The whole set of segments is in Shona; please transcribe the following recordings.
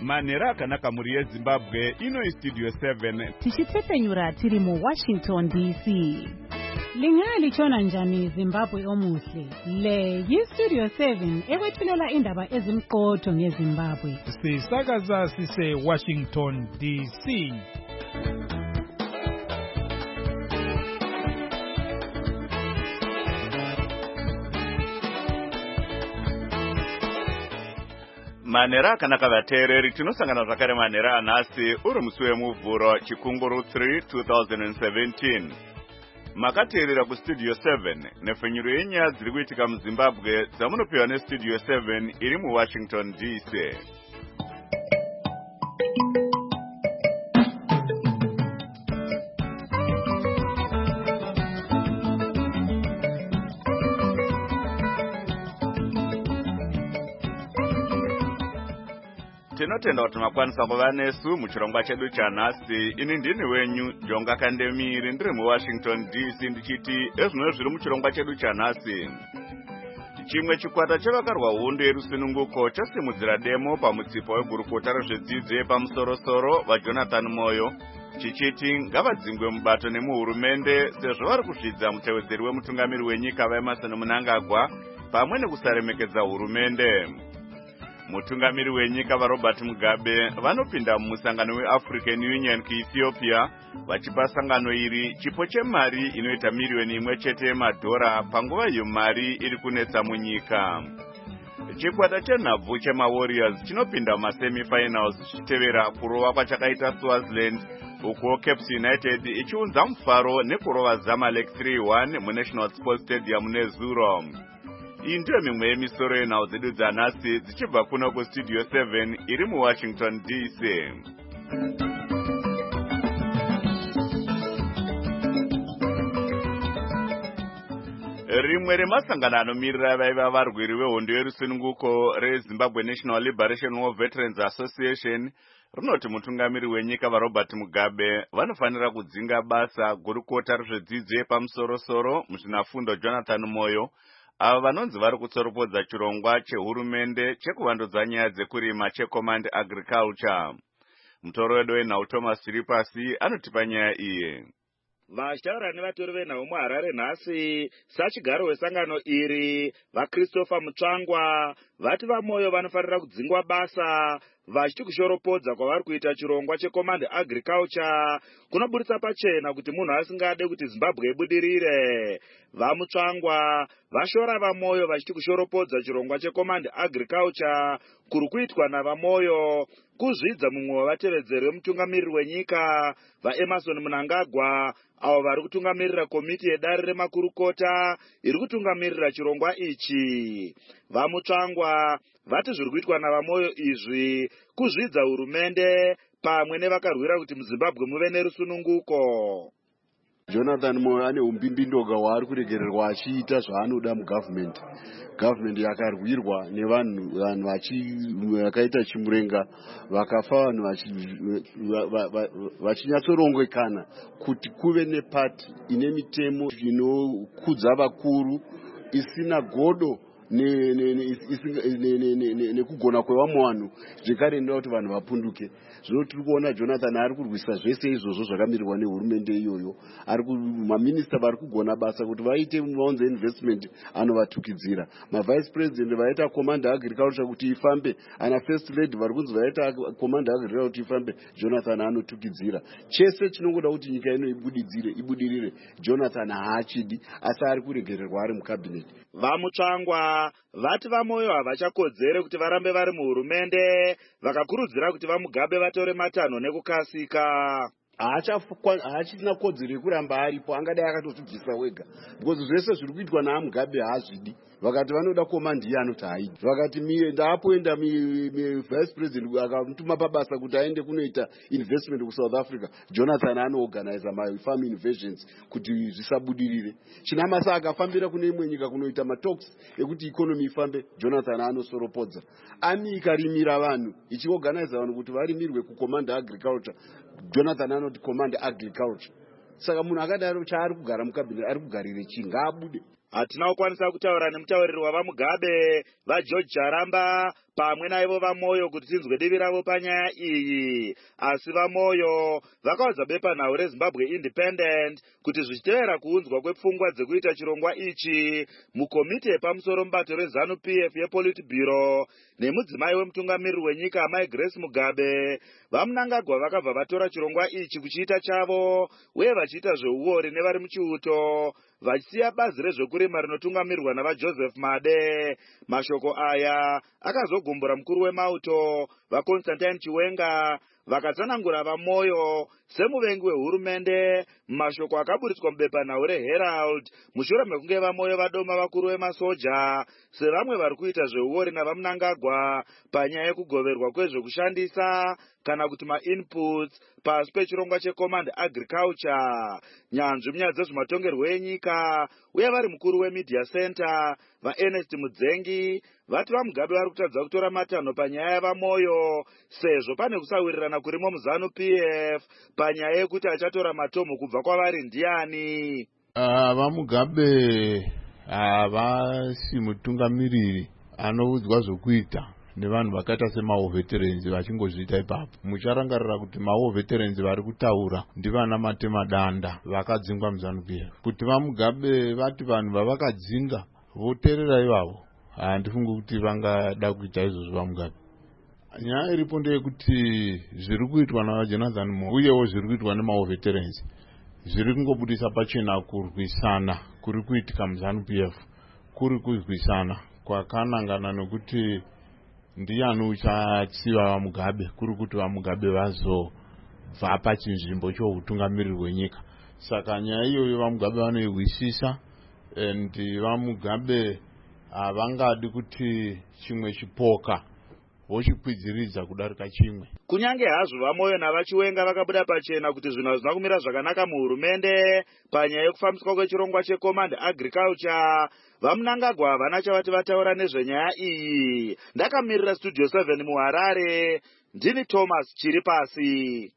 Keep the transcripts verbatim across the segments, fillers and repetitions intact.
Manera akanaka muri yeZimbabwe ino iStudio seven. Tichitepenyura tiri mu Washington D C. Lingali chona njani Zimbabwe omuhle. Le yiStudio seven ekwethulela indaba ezimqotho ngeZimbabwe. Sisakaza sise Washington D C. Manera akanaka vateereri tinosangana zvakare manera anhasi uri musi wemuvhuro Chikunguru three twenty seventeen. Makateerera kuStudio seven nepfenyuro yenyaya dziri kuitika muZimbabwe dzamunopiwa neStudio seven iri muWashington D C. Tinotenda kuti makwanisa kuva nesu muchirongwa chedu chanhasi. Ini ndini wenyu Jonga Kandemiri ndiri muWashington D C ndichiti ezvino zviri muchirongwa chedu chanhasi. Chimwe chikwata chavakarwa hondo yerusununguko chasimudzira demo pamutsipa wegurukota rezvedzidzo yepamusorosoro vaJonathan Moyo chichiti ngavadzingwe mubato nemuhurumende sezvo vari kuzvidza mutevedzeri wemutungamiri wenyika vaEmerson Mnangagwa pamwe nekusaremekedza hurumende. Mutungamiri wenyika vaRobert Mugabe vanopinda mumusangano weAfrican Union kuEthiopia vachipa sangano iri chipo chemari inoita miliyoni imwe chete yemadhora panguva iyo mari iri kunetsa munyika. Chikwata chenhabvu chemaWarriors chinopinda mumasemifinals chichitevera kurova kwachakaita Swaziland uko Cape United ichiunza mufaro nekurova Zamalek three one muNational Sports Stadium neZuro. Iyi ndiyo mimwe yemisoro yenhau dzedu dzanhasi dzichibva kuno kuStudio seven iri muWashington D C. Rimwe remasangano anomirira vaiva varwiri vehondo yerusununguko reZimbabwe National Liberation War Veterans Association rinoti mutungamiri wenyika vaRobert Mugabe vanofanira kudzinga basa gurukota rezvedzidzo yepamusorosoro muzvinafundo Jonathan Moyo ava vanonzi vari kutsoropodza chirongwa chehurumende chekuvandudza nyaya dzekurima cheCommand Agriculture. Mutoro wedu wenhau Thomas Chiripasi anotipa nyaya iyi. Vashtaura nevatori venhau muHarare nhasi sachigaro wesangano iri vaChristopher Mutsvangwa vati vaMoyo vanofanira kudzingwa basa vachiti kushoropodza kwavari kuita chirongwa cheCommand Agriculture kunoburitsa pachena kuti munhu asingade kuti Zimbabwe ibudirire. VaMutsvangwa vashora vaMoyo vachiti kushoropodza chirongwa cheCommand Agriculture kuri kuitwa navaMoyo kuzvidza mumwe wavatevedzeri vemutungamiriri wenyika vaEmerson Mnangagwa avo vari kutungamirira komiti yedare remakurukota iri kutungamirira chirongwa ichi. VaMutsvangwa vati zviri kuitwa navaMoyo izvi kuzvidza hurumende pamwe nevakarwira kuti muZimbabwe muve nerusununguko. Jonathan Moyo ane umbimbindoga waari kuregererwa achiita zvaanoda mugovernment. Government yakarwirwa nevanhu vanhu vakaita chimurenga vakafa vanhu vachinyatsorongekana kuti kuve nepati ine mitemo inokudza vakuru isina godo nekugona kwevamwe vanhu zvekare ndoda kuti vanhu vapunduke. Zvino tiri kuona Jonathan ari kurwisa zvese izvozvo zvakamirirwa nehurumende iyoyo. Ari maminista vari kugona basa kuti vaite vaunze investment anovatukidzira. Mavice president vaita Command Agriculture kuti ifambe, ana first lady vari kunzi vaita Command Agriculture kuti ifambe, Jonathan anotukidzira. Chese chinongoda kuti nyika ino ibudirire ibudirire Jonathan haachidi asi ari kuregererwa ari mucabinet. VaMutsvangwa vati vaMoyo havachakodzere kuti varambe vari muhurumende vakakurudzira kuti vaMugabe vatore matanho nekukasika. Haachina kodzero yekuramba aripo, angadai akatozvibvisa wega because zvese zviri kuitwa naMugabe haazvidi. Vakati vanoda komandi iye anoti haidi. Vakati ndaapoenda vice president akamutuma pabasa kuti aende kunoita investment kuSouth Africa, Jonathan anoorganize mafarm invasions kuti zvisabudirire. Chinamasa akafambira kune imwe nyika kunoita matalks ekuti economy ifambe, Jonathan anosoropodza. Ami ikarimira vanhu ichiorganize vanhu kuti varimirwe kuCommand Agriculture, Jonathan anoti Command Agriculture. Saka munhu akadaro chaari kugara mucabinet ari kugarire chinga abude. hatina kukwanisa kutaura nemutauriri wavamugabe vageorge Charamba pamwe naivo vamoyo kuti tinzwe divi ravo panyaya iyi, asi vamoyo vakaudza bepanhau reZimbabwe Independent kuti zvichitevera kuunzwa kwepfungwa dzekuita chirongwa ichi mukomiti yepamusoro mubato reZANU P F yePolitburo nemudzimai wemutungamiriri wenyika Mai Grace Mugabe, vaMnangagwa vakabva vatora chirongwa ichi kuchiita chavo uye vachiita zveuori nevari muchiuto, vachisiya bazi rezvekurima rinotungamirirwa navaJoseph Made. Mashoko aya akazogumbura mukuru wemauto vaConstantine Chiwenga, vakatsanangura vamoyo semuvengi wehurumende mumashoko akaburitswa mubepanhau reHerald mushure mekunge vamoyo vadoma vakuru vemasoja sevamwe vari kuita zveuori navaMnangagwa panyaya yekugoverwa kwezvekushandisa kana kuti mainputs pasi pechirongwa checommand agriculture. Nyanzvi munyaya dzezvematongerwo enyika uye vari mukuru wemedia center vaErnest Mudzengi vati vaMugabe vari kutadza kutora matanho panyaya yavamoyo sezvo pane kusawirirana kurimo muZANU P F panyaya yekuti achatora matomo kubva kwavari ndiani. Uh, vaMugabe havasi uh, mutungamiriri anoudzwa zvokuita nevanhu vakaita semao veterans vachingozviita ipapo. Mucharangarira kuti mao veterans vari kutaura ndivana Matema Danda vakadzingwa muZANU P F. Kuti vaMugabe vati vanhu vavakadzinga voteerera ivavo, handifungi kuti vangada kuita izvozvo vaMugabe. Nyaya iripo ndeyekuti zviri kuitwa navaJonathan Moyo uyewo zviri kuitwa nemao veterans zviri kungobudisa pachena kurwisana kuri kuitika muZANU P F, kuri kurwisana kwakanangana nokuti ndiani uchatsiva vaMugabe, kuri kuti vaMugabe vazobva pachinzvimbo choutungamiriri hwenyika. Saka nyaya iyoyo vaMugabe vanoihwisisa, and vaMugabe havangadi kuti chimwe chipoka vochikwidziridza kudarika chimwe. Kunyange hazvo vamoyo navaChiwenga vakabuda pachena kuti zvinhu hazvina kumira zvakanaka muhurumende panyaya yekufambiswa kwechirongwa checommand agriculture, vaMnangagwa havana chavati vataura nezvenyaya iyi. Ndakamirira studio seven muHarare, ndini Thomas Chiripasi.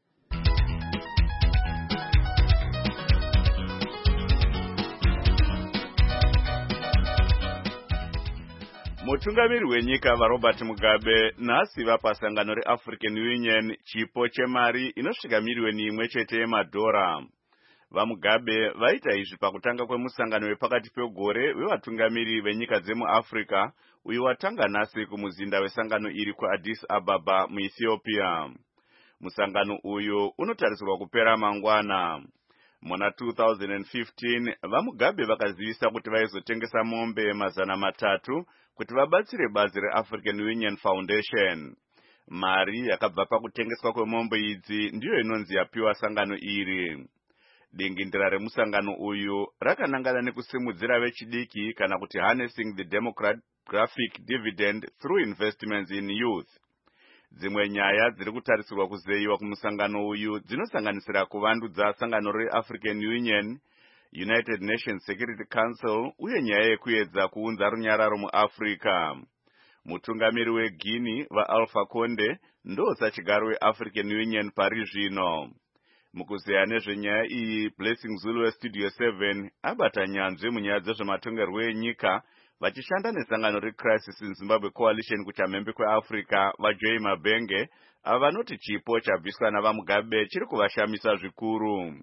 Mutungamiriri wenyika vaRobert Mugabe nhasi vapasangano reAfrican Union chipo chemari inosvika miriyoni imwe chete yemadhora. VaMugabe vaita izvi pakutanga kwemusangano wepakati pegore wevatungamiriri venyika dzemuAfrica uyo watanga nhasi kumuzinda wesangano iri kuAddis Ababa muEthiopia. Musangano uyu unotarisirwa kupera mangwana. Muna two thousand fifteen vaMugabe vakazivisa kuti vaizotengesa mombe mazana matatu kuti vabatsire bazi reAfrican Union Foundation. Mari yakabva pakutengeswa kwemombe idzi ndiyo inonzi yapiwa sangano iri. Dingindira remusangano uyu rakanangana nekusimudzira vechidiki kana kuti harnessing the demographic dividend through investments in youth. Dzimwe nyaya dziri kutarisirwa kuzeyiwa kumusangano uyu dzinosanganisira kuvandudza sangano reAfrican Union, United Nations Security Council uye nyaya yekuedza kuunza runyararo muAfrica. Mutungamiri weGuinea vaAlpha Conde ndosachigaro weAfrican Union pari zvino. Mukuzeya nezvenyaya iyi, Blessing Zulu weStudio seven abata nyanzvi munyaya dzezvematongerwo enyika vachishanda nesangano reCrisis in Zimbabwe Coalition kuchamhembe kweAfrica vaJoy Mabenge avanoti chipo chabviswa navaMugabe chiri kuvashamisa zvikuru.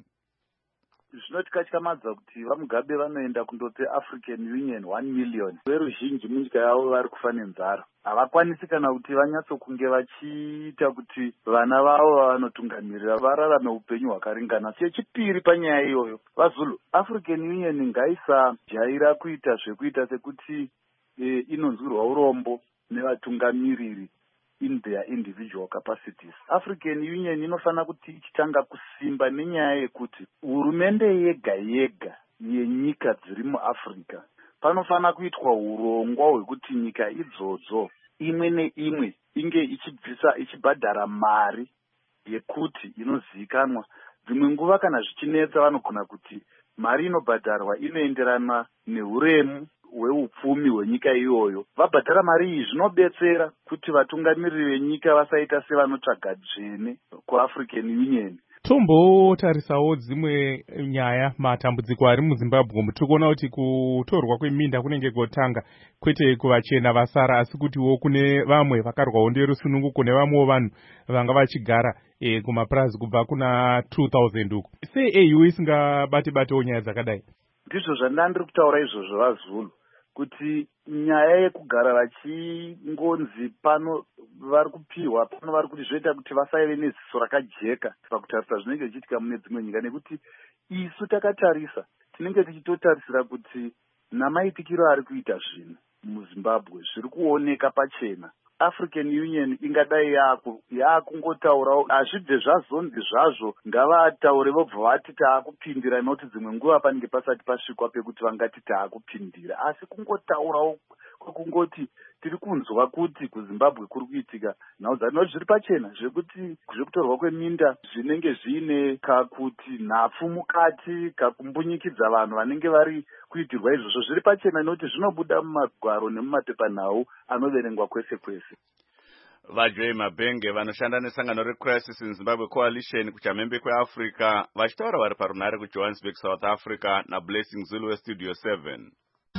Zvinotikatyamadza kuti vaMugabe vanoenda kundoti African Union one million veruzhinji munyika yavo vari kufa nenzara. Havakwanisi kana kuti vanyatsokunge vachiita kuti vana vavo vanotungamirira vararame upenyu hwakaringana. Chechipiri panyaya iyoyo, vaZulu, African Union ngaisajaira kuita zvekuita sekuti e, inonzwirwa urombo nevatungamiriri in their individual capacities. African Union inofana kuti ichitanga kusimba nenyaya yekuti hurumende yega yega yenyika dziri muAfrica panofana kuitwa urongwa hwekuti nyika idzodzo imwe neimwe inge ichibvisa ichibhadhara mari yekuti inozivikanwa. Dzimwe nguva kana zvichinetsa vanogona kuti mari inobhadharwa inoenderana neuremu hweupfumi hwenyika iyoyo. Vabhadhara mari iyi zvinobetsera kuti vatungamiriri venyika vasaita sevanotsvaga dzvene kuAfrican Union. Tombotarisawo dzimwe nyaya matambudziko ari muZimbabwe. Tiri kuona kuti kutorwa kweminda kunenge kotanga kwete kuvachena vasara, asi kutiwo kune vamwe vakarwawo nderusununguko nevamwewo vanhu vanga vachigara e, kumapurazi kubva kuna two thousand uko. Sei A U isingabate-batewo nyaya dzakadai? Ndizvo zvandandiri kutaura izvozvo vaZulu, kuti nyaya yekugara vachingonzi pano vari kupiwa pano vari kuti zvoita kuti vasaive neziso rakajeka pakutarisa zvinenge zvichiitika mune dzimwe nyika, nekuti isu takatarisa tinenge tichitotarisira kuti namaitikiro ari kuita zvinhu muZimbabwe zviri kuoneka pachena. African Union ingadai yaakungotaurawo hazvibve zvazonzi zvazvo ngavataure vobva vati taakupindira, nekuti dzimwe nguva panenge pasati pasvikwa pekuti vangati taakupindira, asi kungotaurawo kwekungoti tiri kunzwa kuti kuZimbabwe kuri kuitika nhauzani noti zviri pachena zvekuti zvekutorwa kweminda zvinenge zviine kakuti nhapfu mukati kakumbunyikidza vanhu vanenge vari kuitirwa izvozvo zviri pachena, nekuti zvinobuda mumagwaro nemumapepanhau anoverengwa kwese kwese. vaJoy Mabhenge vanoshanda nesangano reCrisis in Zimbabwe Coalition kuchamhembe kweAfrica vachitaura vari parunare kuJohannesburg, South Africa naBlessing Zulu weStudio seven.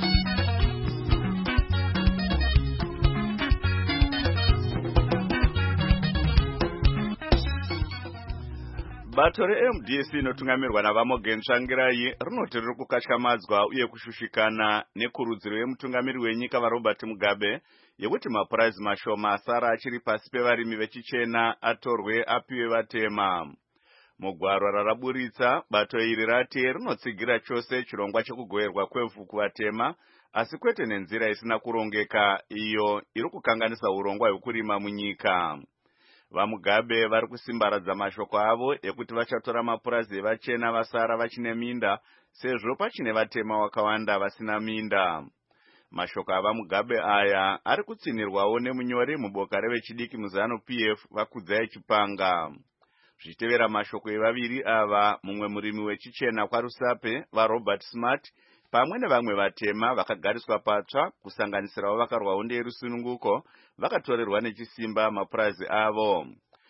Bato re-M D C inotungamirwa naVamogen Tsvangirai rinoti riri kukatyamadzwa uye kushushikana nekurudziro yemutungamiri wenyika vaRobert Mugabe yekuti mapuraizi mashoma asara achiri pasi pevarimi vechichena atorwe apiwe vatema. Mugwaro raraburitsa, bato iri rati rinotsigira chose chirongwa chekugoverwa kwevhu kuvatema, asi kwete nenzira isina kurongeka iyo iri kukanganisa urongwa hwekurima munyika. VaMugabe vari kusimbaradza mashoko avo ekuti vachatora mapurazi evachena vasara vachine minda, sezvo pachine vatema wakawanda vasina minda. Mashoko avaMugabe aya ari kutsinirwawo nemunyori muboka revechidiki muZanu P F Vakudzai Chipanga. Zvichitevera mashoko evaviri ava, mumwe murimi wechichena kwaRusape vaRobert Smart pamwe nevamwe vatema vakagariswa patsva kusanganisirawo vakarwawo nderusununguko vakatorerwa nechisimba mapurazi avo.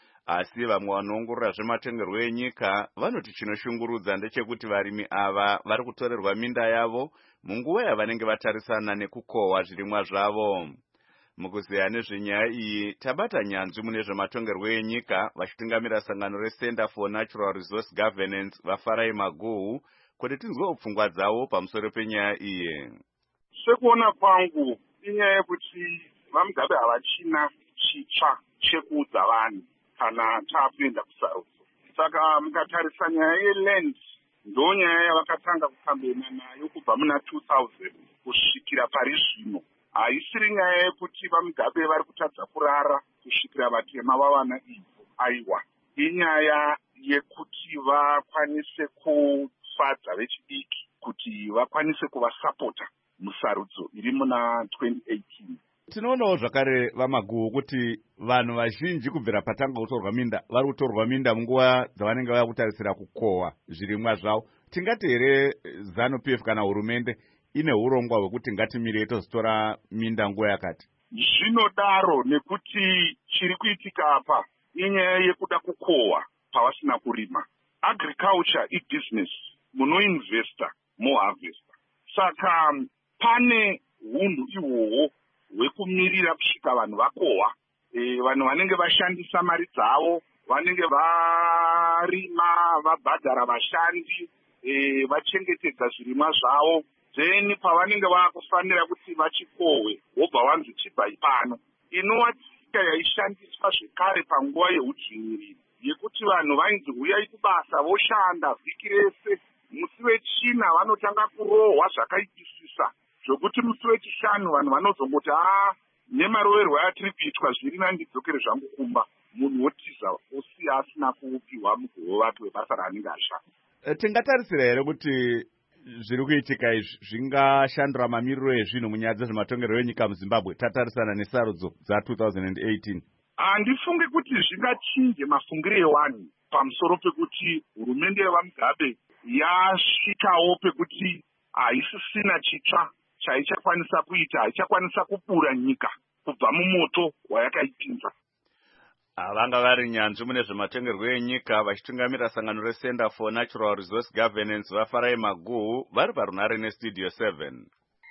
Asi vamwe vanoongorora zvematongerwo enyika vanoti chinoshungurudza ndechekuti varimi ava vari kutorerwa minda yavo munguva yavanenge vatarisana nekukohwa zvirimwa zvavo. Mukuzeya nezvenyaya iyi tabata nyanzvi mune zvematongerwo enyika vachitungamira sangano reCenter for Natural Resource Governance vaFarai Maguhu kuti tinzwewo pfungwa dzavo pamusoro penyaya iyi. Sekuona kwangu inyaya yekuti vaMugabe havachina chitsva chekuudza vanhu kana taakuenda kusarudzo. Saka mukatarisa nyaya yeland ndo nyaya yavakatanga kukambena nayo kubva muna two thousand kusvikira pari zvino. Haisiri nyaya yekuti vaMugabe vari kutadza kurara kusvikira vatema vawana ivhu, aiwa. Inyaya yekuti vakwanise kufadza vechidiki kuti vakwanise kuvasapota musarudzo iri muna twenty eighteen. Tinoonawo zvakare vaMaguhu kuti vanhu vazhinji kubvira patanga kutorwa minda vari kutorwa minda munguva dzavanenge vava kutarisira kukohwa zvirimwa zvavo. Tingati here Zanu P F kana hurumende ine urongwa hwekuti ngatimire tozitora minda nguva yakati? Zvinodaro nekuti chiri kuitika apa inyaya yekuda kukohwa pavasina kurima. Agriculture i-business, munoinvesta moharvesta. Saka pane hunhu ihwohwo hwekumirira kusvika vanhu vakohwa, e, vanhu vanenge vashandisa mari dzavo, vanenge varima, vabhadhara vashandi, e, vachengetedza zvirimwa zvavo, then pavanenge vakufanira kuti vachikohwe wobva wanzi chibai pano. Inova tsika yaishandiswa zvekare panguva yeudzvinyiriri yekuti vanhu vainzi huyai kubasa voshanda vhiki rese, musi wechina vanotanga kurohwa zvakaipisisa zvokuti musi wechishanu vanhu vanozongoti aa nemaroverwo atiri kuitwa zviri nandidzokere zvangu kumba, munhu wotiza osiya asina kuupiwa mugovo wake webasa raanenge ashanda. Tingatarisira here kuti zviri kuitika izvi zvingashandura mamiriro ezvinhu munyaya dzezvematongerwo enyika muZimbabwe tatarisana nesarudzo dza two thousand eighteen? Handifunge kuti zvingachinje mafungiro evanhu pamusoro pekuti hurumende yevaMugabe yasvikawo pekuti haisisina chitsva chaichakwanisa kuita, haichakwanisa kupura nyika kubva mumoto wayakaipinza. Vanga vari nyanzvi mune zvematongerwo enyika vachitungamira sangano reCenter for Natural Resource Governance vaFarai Maguhu vari parunare neStudio seven.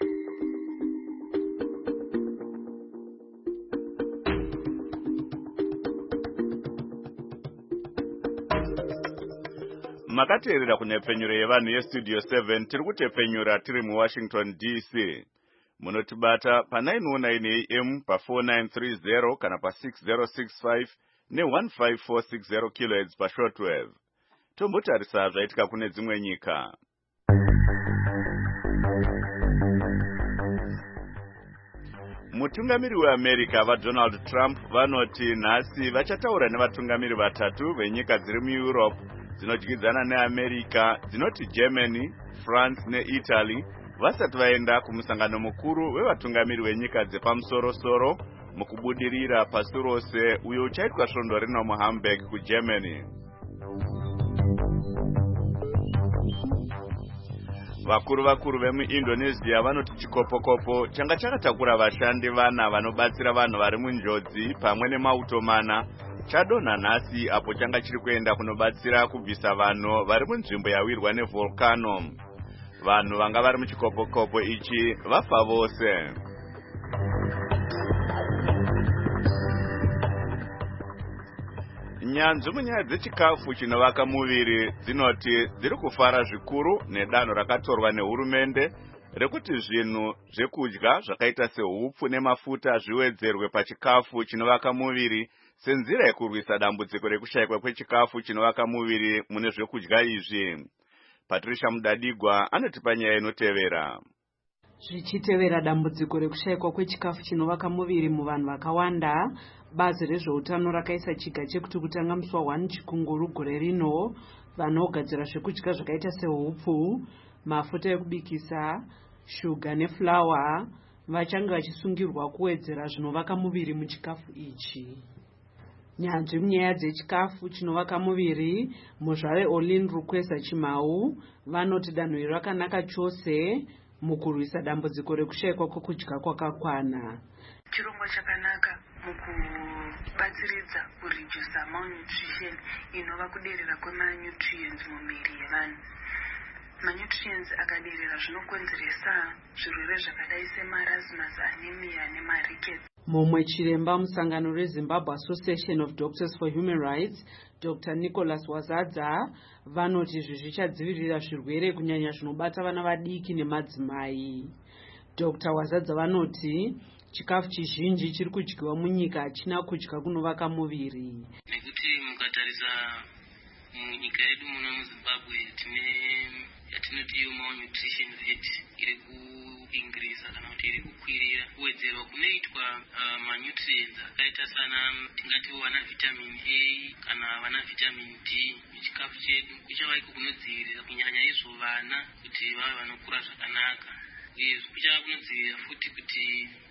Makateerera kunepenyuro yevanhu yeStudio seven tiri kutepenyura tiri muWashington D C. Munotibata pa nine oh nine A M pa four nine three zero kana pa six zero six five ne one five four six zero kilohertz pa shortwave. Tombotarisa zvaitika kune dzimwe nyika. Mutungamiri weAmerica vaDonald Trump vanoti nhasi vachataura nevatungamiri vatatu venyika dziri muEurope dzinodyidzana neAmerica dzinoti Germany, France neItaly vasati vaenda kumusangano mukuru wevatungamiri wenyika dzepamusoro-soro mukubudirira pasi rose uyo uchaitwa svondo rino muHamburg kuGermany. Vakuru vakuru vemuIndonesia vanoti chikopokopo changa chakatakura vashandi vana vanobatsira vanhu vari munjodzi pamwe nemauto mana chadonha nhasi apo changa chiri kuenda kunobatsira kubvisa vanhu vari munzvimbo yawirwa nevolcano. Vanhu vanga vari muchikopokopo ichi vafa vose. Nyanzvi munyaya dzechikafu chinovaka muviri dzinoti dziri kufara zvikuru nedanho rakatorwa nehurumende rekuti zvinhu zvekudya zvakaita sehupfu nemafuta zviwedzerwe pachikafu chinovaka muviri senzira yekurwisa dambudziko rekushayikwa kwechikafu chinovaka muviri mune zvekudya izvi. Patricia Mudadigwa anotipa nyaya inotevera. Zvichitevera dambudziko rekushayikwa kwechikafu chinovaka muviri muvanhu vakawanda, bazi rezveutano rakaisa chiga chekuti kutanga musi wa one chikunguru gore rino vanogadzira zvekudya zvakaita sehupfu, mafuta ekubikisa, shuga nefulawa vachanga vachisungirwa kuwedzera zvinovaka muviri muchikafu ichi. Nyanzvi munyaya dzechikafu chinovaka muviri muzvare Olin Rukweza Chimau vanoti danho iri rakanaka chose mukurwisa dambudziko rekushayikwa kwekudya kwakakwana. Chirongwa chakanaka mukubatsiridza kuredusa malnutrition inova kuderera kwemanutrients mumiri yevanhu. Manutrients akaderera zvinokonzeresa zvirwere zvakadai semarasmus, anemia nemarickets. Mumwe chiremba musangano reZimbabwe Association of Doctors for Human Rights, Doctor Nicholas Wazadza vanoti izvi zvichadzivirira zvirwere kunyanya zvinobata vana vadiki nemadzimai. Doctor Wazadza vanoti chikafu chizhinji chiri kudyiwa munyika hachina kudya kunovaka muviri. Nekuti mukatarisa munyika yedu muno muZimbabwe tine yatinoti malnutrition rate iri kuingrisa kana kuti iri kukwirira. Kuwedzerwa kunoitwa uh, manutrients akaita sana tingati vana vitamin A kana vana vitamin D muchikafu chedu kuchavaiko kunodzivirira kunyanya izvo vana kuti vave vanokura zvakanaka, uye kuchava kunodzivirira futi kuti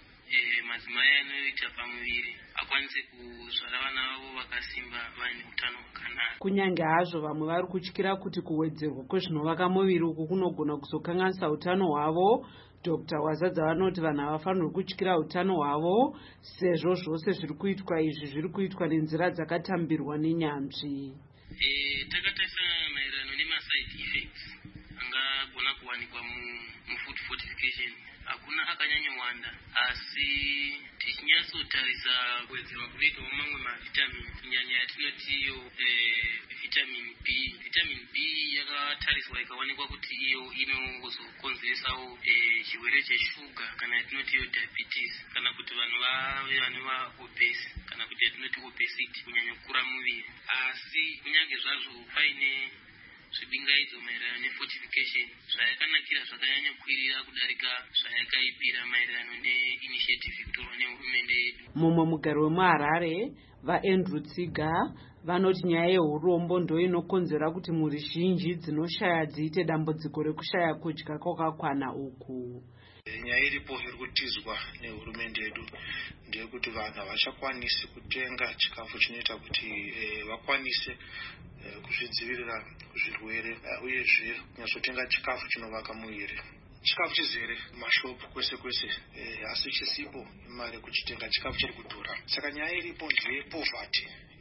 eh, madzimai anoita pamuviri akwanise kuzvara vana vavo vakasimba vaine utano hwakanaka. Kunyange hazvo vamwe vari kutyira kuti kuwedzerwa kwezvinovaka muviri uku kunogona kuzokanganisa utano hwavo, Doctor Wazadza vanoti vanhu havafanirwi kutyira utano hwavo sezvo zvose zviri kuitwa izvi zviri kuitwa nenzira dzakatambirwa nenyanzvi. Eh, takatarisa maererano nemaside effects angagona kuwanikwa mufood fortification hakuna akanyanyowanda, asi tichinyatsotarisa kuwedzerwa kunoitwa mamwe mavitamin kunyanya yatinoti iyo eh, vitamin B. Vitamin B yakatariswa ikawanikwa kuti iyo inozokonzeresawo eh, chirwere cheshuga kana yatinoti iyo diabetes, kana kuti vanhu vave vane vaobese kana kuti yatinoti obesity, kunyanya kukura muviri. Asi kunyange zvazvo paine zvibingaidzo maererano nefortification zvayakanakira zvakanyanya kukwirira kudarika zvayakaipira maererano neinitiative ikutorwa nehurumende yedu. Mumwe mugari wemuHarare vaAndrew Tsiga vanoti nyaya yeurombo ndo inokonzera kuti mhuri zhinji dzinoshaya dziite dambudziko rekushaya kudya kwakakwana uku. Nyaya iripo iri kutizwa nehurumende yedu ndeyekuti vanhu havachakwanisi kutenga chikafu chinoita kuti e, vakwanise e, kuzvidzivirira kuzvirwere e, uyezve kunyatsotenga chikafu chinovaka muviri. Chikafu chizere mashopu kwese kwese e, asi chisipo imari kuchitenga chikafu chiri kudhura. Saka nyaya iripo ndeye poverty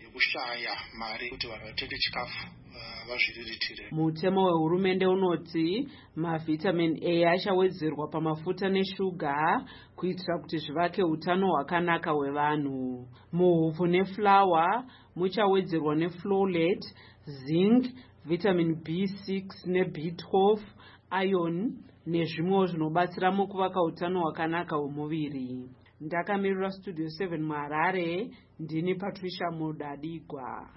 nekushaya mari kuti vanhu vatenge chikafu vazviriritire. Mutemo wehurumende unoti mavitamin A achawedzerwa pamafuta neshuga kuitira kuti zvivake utano hwakanaka hwevanhu. Muhupfu neflawa muchawedzerwa nefolate, zinc, vitamin B six ne B twelve, iron nezvimwewo zvinobatsira mukuvaka utano hwakanaka hwemuviri. Ndakamirira Studio seven muHarare, ndini Patricia Mudadigwa.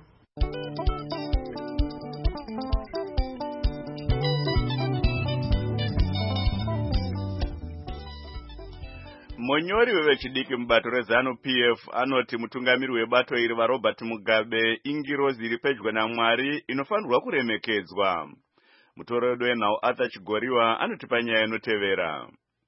Monyori wevechidiki mubato rezanu P F anoti mutungamiri webato iri vaRobert Mugabe ingirozi iri pedyo naMwari inofanirwa kuremekedzwa. Mutoredo wenhau Arthur Chigoriwa anotipa nyaya inotevera.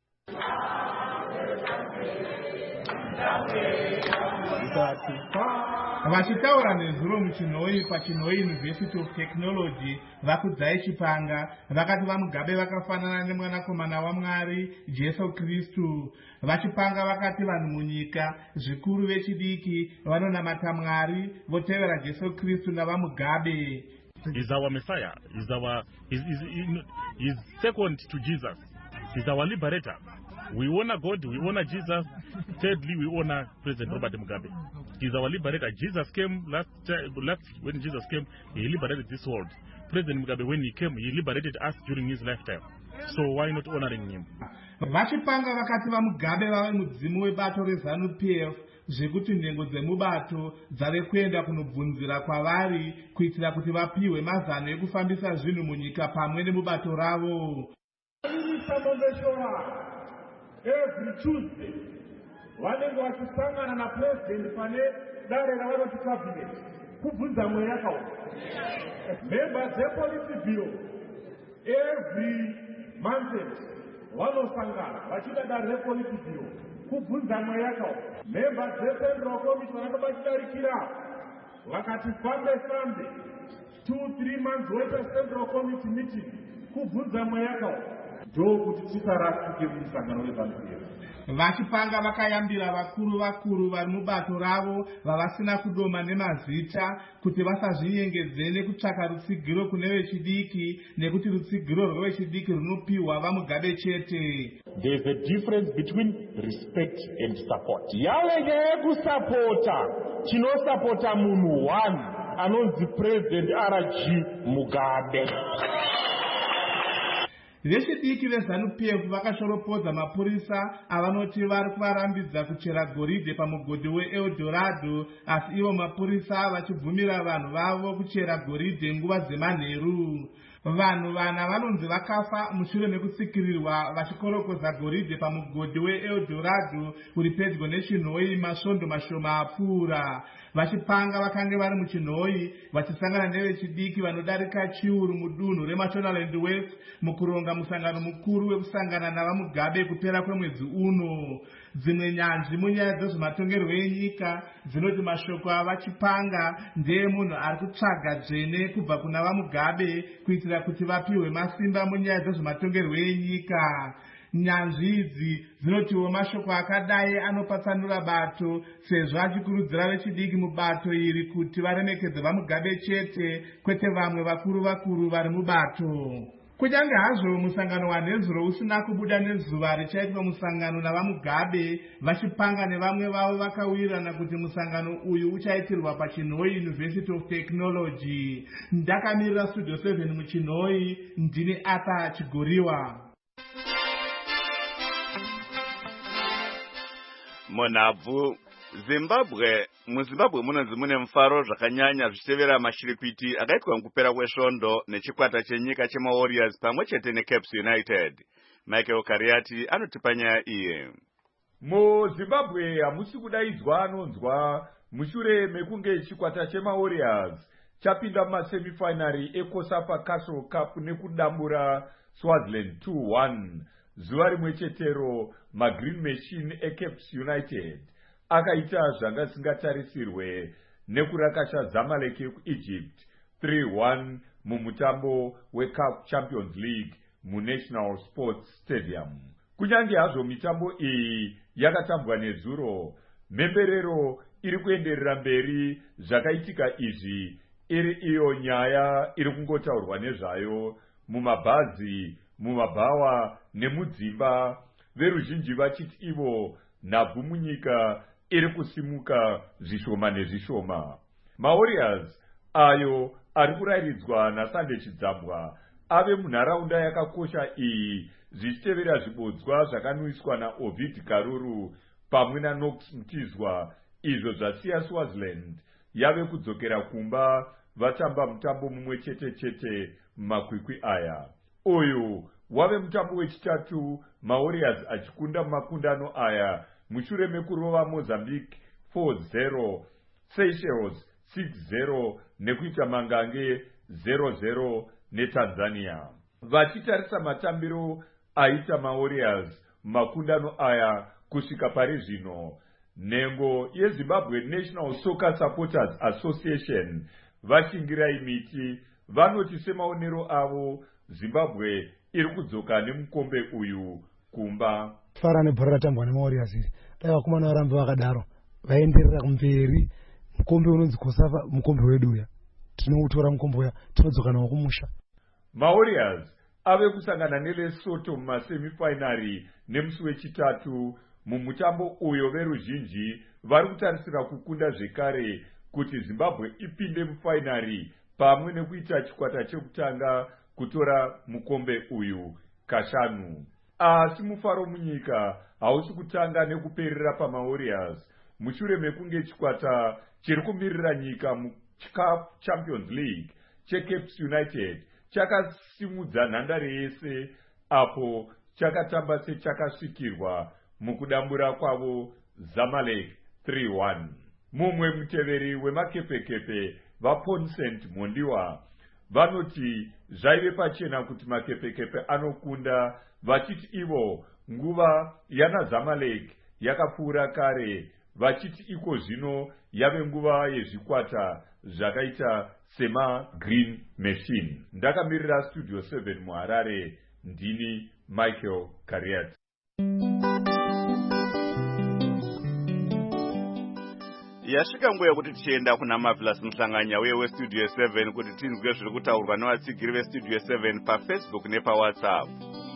Vachitaura nezuro muChinoi paChinoi University of Technology vakudzai Chipanga vakati vaMugabe vakafanana nemwanakomana waMwari Jesu Kristu. Vachipanga vakati vanhu munyika zvikuru vechidiki vanonamata Mwari votevera Jesu Kristu navaMugabe. He's our Messiah. He's our he's, he's, he's second to Jesus. He's our liberator. We honor God, we honor Jesus. Thirdly, we honor President Robert Mugabe. He's our liberator. Jesus came last last when Jesus came, he liberated this world. President Mugabe, when he came, he liberated us during his lifetime. So why not honoring him? Vachipanga vakati vaMugabe vave mudzimu webato rezanu P F zvekuti nhengo dzemubato dzave kuenda kunobvunzira kwavari kuitira kuti vapiwe mazano ekufambisa zvinhu munyika pamwe nemubato ravo. Every Tuesday, vanenge vachisangana na president pane dare ravanoti cabinet kubvunza mweya kawo. Members epolice bureau every month vanosangana vachida dare repolice bureau kubvunza mweya kawo. Members eCentral Committee vanenge vachidarikira vakati fambe fambe two three months waita Central Committee meeting kubvunza mweya kawo. Vachipanga vakayambira vakuru vakuru vari mubato ravo vavasina kudoma nemazita kuti vasazvinyengedze nekutsvaka rutsigiro kune vechidiki nekuti rutsigiro rwevechidiki runopiwa vaMugabe chete. There is a difference between respect and support. Yave yekusapota chinosapota munhu one anonzi President R G Mugabe. Vechidiki vezanu P F vakashoropodza mapurisa avanoti vari kuvarambidza kuchera goridhe pamugodhi weEldorado, asi ivo mapurisa vachibvumira vanhu vavo kuchera goridhe nguva dzemanheru. Vanhu vana vanonzi vakafa mushure mekutsikirirwa vachikorokodza goridhe pamugodhi weEldorado uri pedyo neChinhoi masvondo mashoma apfuura. Vachipanga vakange vari muChinhoi vachisangana nevechidiki vanodarika chiuru mudunhu reMashonaland West mukuronga musangano mukuru wekusangana navaMugabe kupera kwemwedzi uno. Dzimwe nyanzvi munyaya dzezvematongerwo enyika dzinoti mashoko avachipanga ndeye munhu ari kutsvaga dzvene kubva kuna vaMugabe kuitira kuti vapiwe masimba munyaya dzezvematongerwo enyika. Nyanzvi idzi dzinotiwo mashoko akadai anopatsanura bato sezvo achikurudzira vechidiki mubato iri kuti varemekedze vaMugabe chete kwete vamwe vakuru vakuru vari mubato. Kunyange hazvo musangano waNhezuro usina kubuda nezuva richaitwa musangano navaMugabe, vachipanga nevamwe vavo vakawirirana kuti musangano uyu uchaitirwa paChinhoi University of Technology. Ndakamirira Studio seven muChinhoi, ndini Arthur Chigoriwa. Monabvu Zimbabwe muZimbabwe munonzi mune mufaro zvakanyanya zvichitevera mashiripiti akaitwa mukupera kwesvondo nechikwata chenyika chemaWarriors pamwe chete neCaps United. Michael Kariati anotipa nyaya iye. MuZimbabwe hamusi kudaidzwa anonzwa mushure mekunge chikwata chemaWarriors chapinda mumasemifinari eCOSAFA Castle Cup nekudambura Swaziland two one. Zuva rimwe chetero maGreen Machine eCaps United akaita zvanga singatarisirwe nekurakasha Zamalek kuEgypt three one mumutambo weCAF Champions League muNational Sports Stadium. Kunyange hazvo mitambo iyi yakatambwa nezuro, mhemberero iri kuenderera mberi zvakaitika izvi iri iyo nyaya iri kungotaurwa nezvayo mumabhazi, mumabhawa nemudzimba, veruzhinji vachiti ivo nhabvu munyika iri kusimuka zvishoma nezvishoma. MaWarriors ayo ari kurayiridzwa naSunday Chidzambwa ave munharaunda yakakosha iyi zvichitevera zvibodzwa zvakanwiswa naOvid Karuru pamwe naNox Mtizwa, izvo zvasiya Swaziland yave kudzokera kumba vatamba mutambo mumwe chete chete mumakwikwi aya. Uyu wave mutambo wechitatu MaWarriors achikunda mumakundano aya mushure mekurova Mozambique four zero, Seychelles six zero nekuita mangange zero zero neTanzania. Vachitarisa matambiro aita MaWarriors makundano aya kusvika pari zvino, nhengo yeZimbabwe National Soccer Supporters Association vashingirai miti vanoti semaonero avo Zimbabwe iri kudzoka nemukombe uyu kumba. Fara nebhora ratambwa neMaWarriors iri dai vakomana varambe vakadaro vaenderera kumberi, mukombe unonzi Kosafa mukombe wedu uya tinoutora mukombe uya tinodzoka nawo kumusha. MaWarriors ave kusangana neLesotho mumasemifinari nemusi wechitatu mumutambo uyo veruzhinji vari kutarisira kukunda zvekare kuti Zimbabwe ipinde mufinari pamwe nekuita chikwata chekutanga kutora mukombe uyu kashanu. Asi mufaro munyika hausi kutanga nekuperera paMaWarriors mushure mekunge chikwata chiri kumirira nyika muCAF Champions League cheCape United chakasimudza nhandare yese apo chakatamba sechakasvikirwa mukudambura kwavo Zamalek three one. Mumwe muteveri wemakepekepe vaPonsent Mondiwa vanoti zvaive pachena kuti makepekepe anokunda, vachiti ivo nguva yana Zamalek yakapfuura kare, vachiti iko zvino yave nguva yezvikwata zvakaita sema Green Machine. Ndakamirira Studio seven muHarare, ndini Michael Kariat. Yasvika nguva yekuti tichienda kuna Marvelous Muhlanganya uye weStudio seven kuti tinzwe zviri kutaurwa nevatsigiri veStudio seven paFacebook nepaWhatsApp.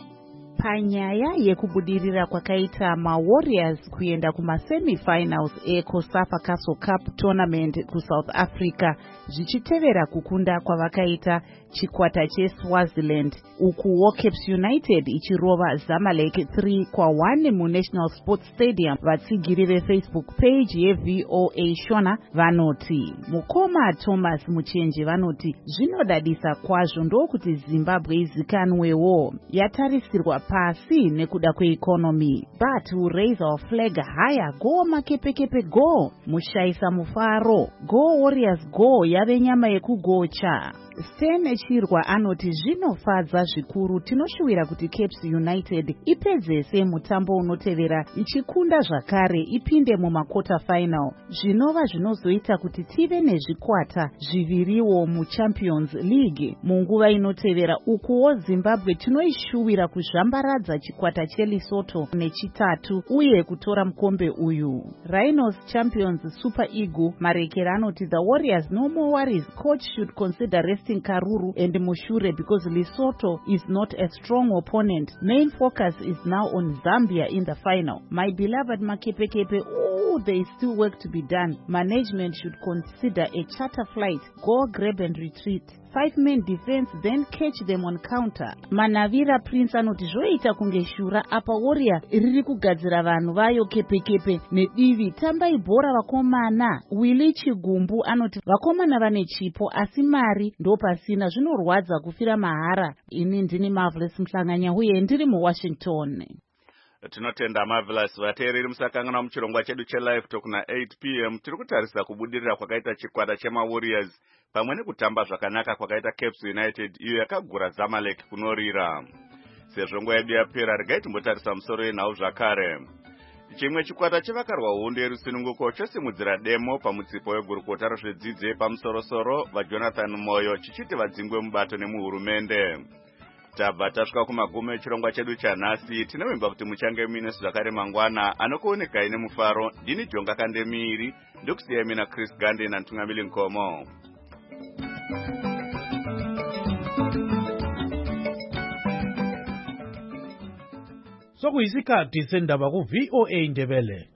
Panyaya yekubudirira kwakaita MaWarriors kuenda kumasemifinals eCOSAFA Castle Cup Tournament kuSouth Africa zvichitevera kukunda kwavakaita chikwata cheSwaziland, uku Cape United ichirova Zamalek three kwa one muNational Sports Stadium. Vatsigiri veFacebook page yeV O A Shona vanoti, Mukoma Thomas Muchenji vanoti zvinodadisa kwazvo ndokuti Zimbabwe izikanwewo, yatarisirwa pasi nekuda kweeconomy, but to raise our flag higher. Go makepekepe go, mushaisa mufaro, go Warriors go, yave nyama yekugocha. Sten Chirwa anoti zvinofadza zvikuru, tinoshuwira kuti Cape United ipedzese mutambo unotevera ichikunda zvakare ipinde mumakota final, zvinova zvinozoita kuti tive nezvikwata zviviriwo muChampions League munguva inotevera, ukuwo Zimbabwe tinoishuwira kuzvambaradza chikwata cheLesotho nechitatu uye kutora mukombe uyu. Rhinos Champions Super Eagle Marekera anoti the Warriors no more worries, coach should consider resting Karuru and Mushure because Lesotho is not a strong opponent. Main focus is now on Zambia in the final. My beloved Makepekepe, oh, there is still work to be done. Management should consider a charter flight. Go grab and retreat. Five-man defense, then catch them on counter. Manavira Prince anoti zvoita kunge shura apa Warrior riri kugadzira vanhu vayo kepekepe nedivi, tambai bhora vakomana. Willy Chigumbu anoti vakomana vane chipo asi mari ndo pasina, zvinorwadza kufira mahara. Ini ndini Marvelous Muhlanganya uye ndiri muWashington. Tinotenda Marvelous. Vateereri musakangana muchirongwa chedu chelive talk na eight p m tiri kutarisa kubudirira kwakaita chikwata chemaWarriors pamwe nekutamba zvakanaka kwakaita Cape United iyo yakagura Zamalek kunorira. Sezvo nguva yedu yapera, regai timbotarisa musoro yenhau zvakare. Chimwe chikwata chevakarwa hondo yerusununguko chosimudzira demo pamutsipo wegurukota rezvedzidzo yepamusoro-soro vaJonathan Moyo chichiti vadzingwe mubato nemuhurumende. tabva tasvika kumagumo echirongwa chedu chanhasi. Tinovimba kuti muchange mine zvakare mangwana anokuonekai nemufaro. Ndini Jonga Kandemiri, ndokusiyai mina Chris Gande naNtungamili Nkomo. Sokuyisikhathi sendaba ku V O A Ndebele.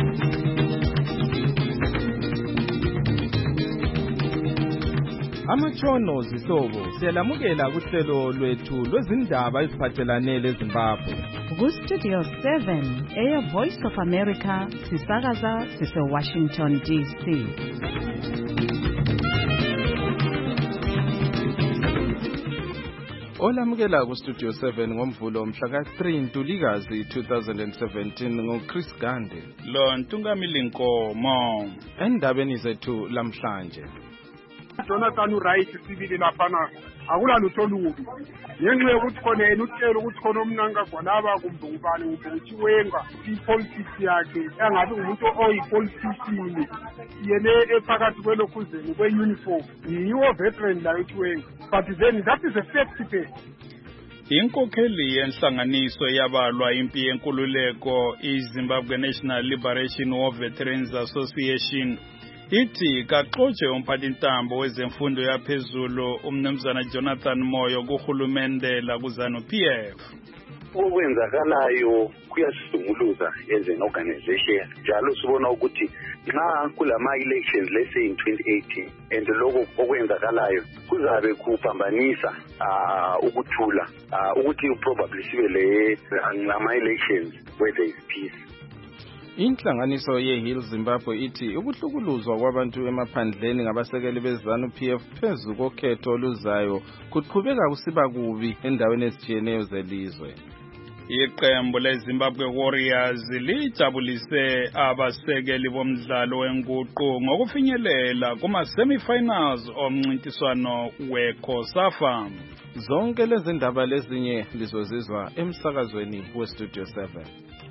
Amatshono zihlobo siyalamukela kuhlelo lwethu lwezindaba eziphathelane leZimbabwe. Ku Studio seven, Air Voice of America, sisakaza sise Washington D C. Olamukela ku Studio seven ngomvulo mhla ka three Ntulikazi twenty seventeen ngo Chris Gande. Lo Ntungamili Nkomo. Endabeni zethu lamhlanje. Jonathan Wright sibili laphana akula lutho lubi ngenxa yokuthi khona yena utshela ukuthi khona umnanga gwanaba kumbe ubani ukuthi wenga ipolitics yakhe engabe umuntu oyipolitician yena ephakathi kwelokhuzeni kweuniform yiwo veteran la uthi wenga but then that is a fact pe Inkokheli yenhlanganiso yabalwa impi yenkululeko iZimbabwe National Liberation War Veterans Association ithi kaxotshe umphathintambo wezemfundo yaphezulu umnumzana Jonathan Moyo kuhulumende la kuZANU P F. Okwenzakalayo kuyasunguluza as an organization njalo sibona ukuthi nxa kulama elections let's say in twenty eighteen and lokho okwenzakalayo kuzabe kuphambanisa ukuthula ukuthi probably sibe le ngama elections where there is peace. Inhlanganiso ye-Hill Zimbabwe ithi ukuhlukuluzwa kwabantu emaphandleni ngabasekeli beZANU P F phezu kokhetho oluzayo kuqhubeka kusiba kubi endaweni ezitshiyeneyo zelizwe. Iqembu leZimbabwe Warriors lijabulise abasekeli bomdlalo wenguqu ngokufinyelela kuma-semifinals omncintiswano weCOSAFA. Zonke lezi ndaba lezinye lizozizwa emsakazweni weStudio seven.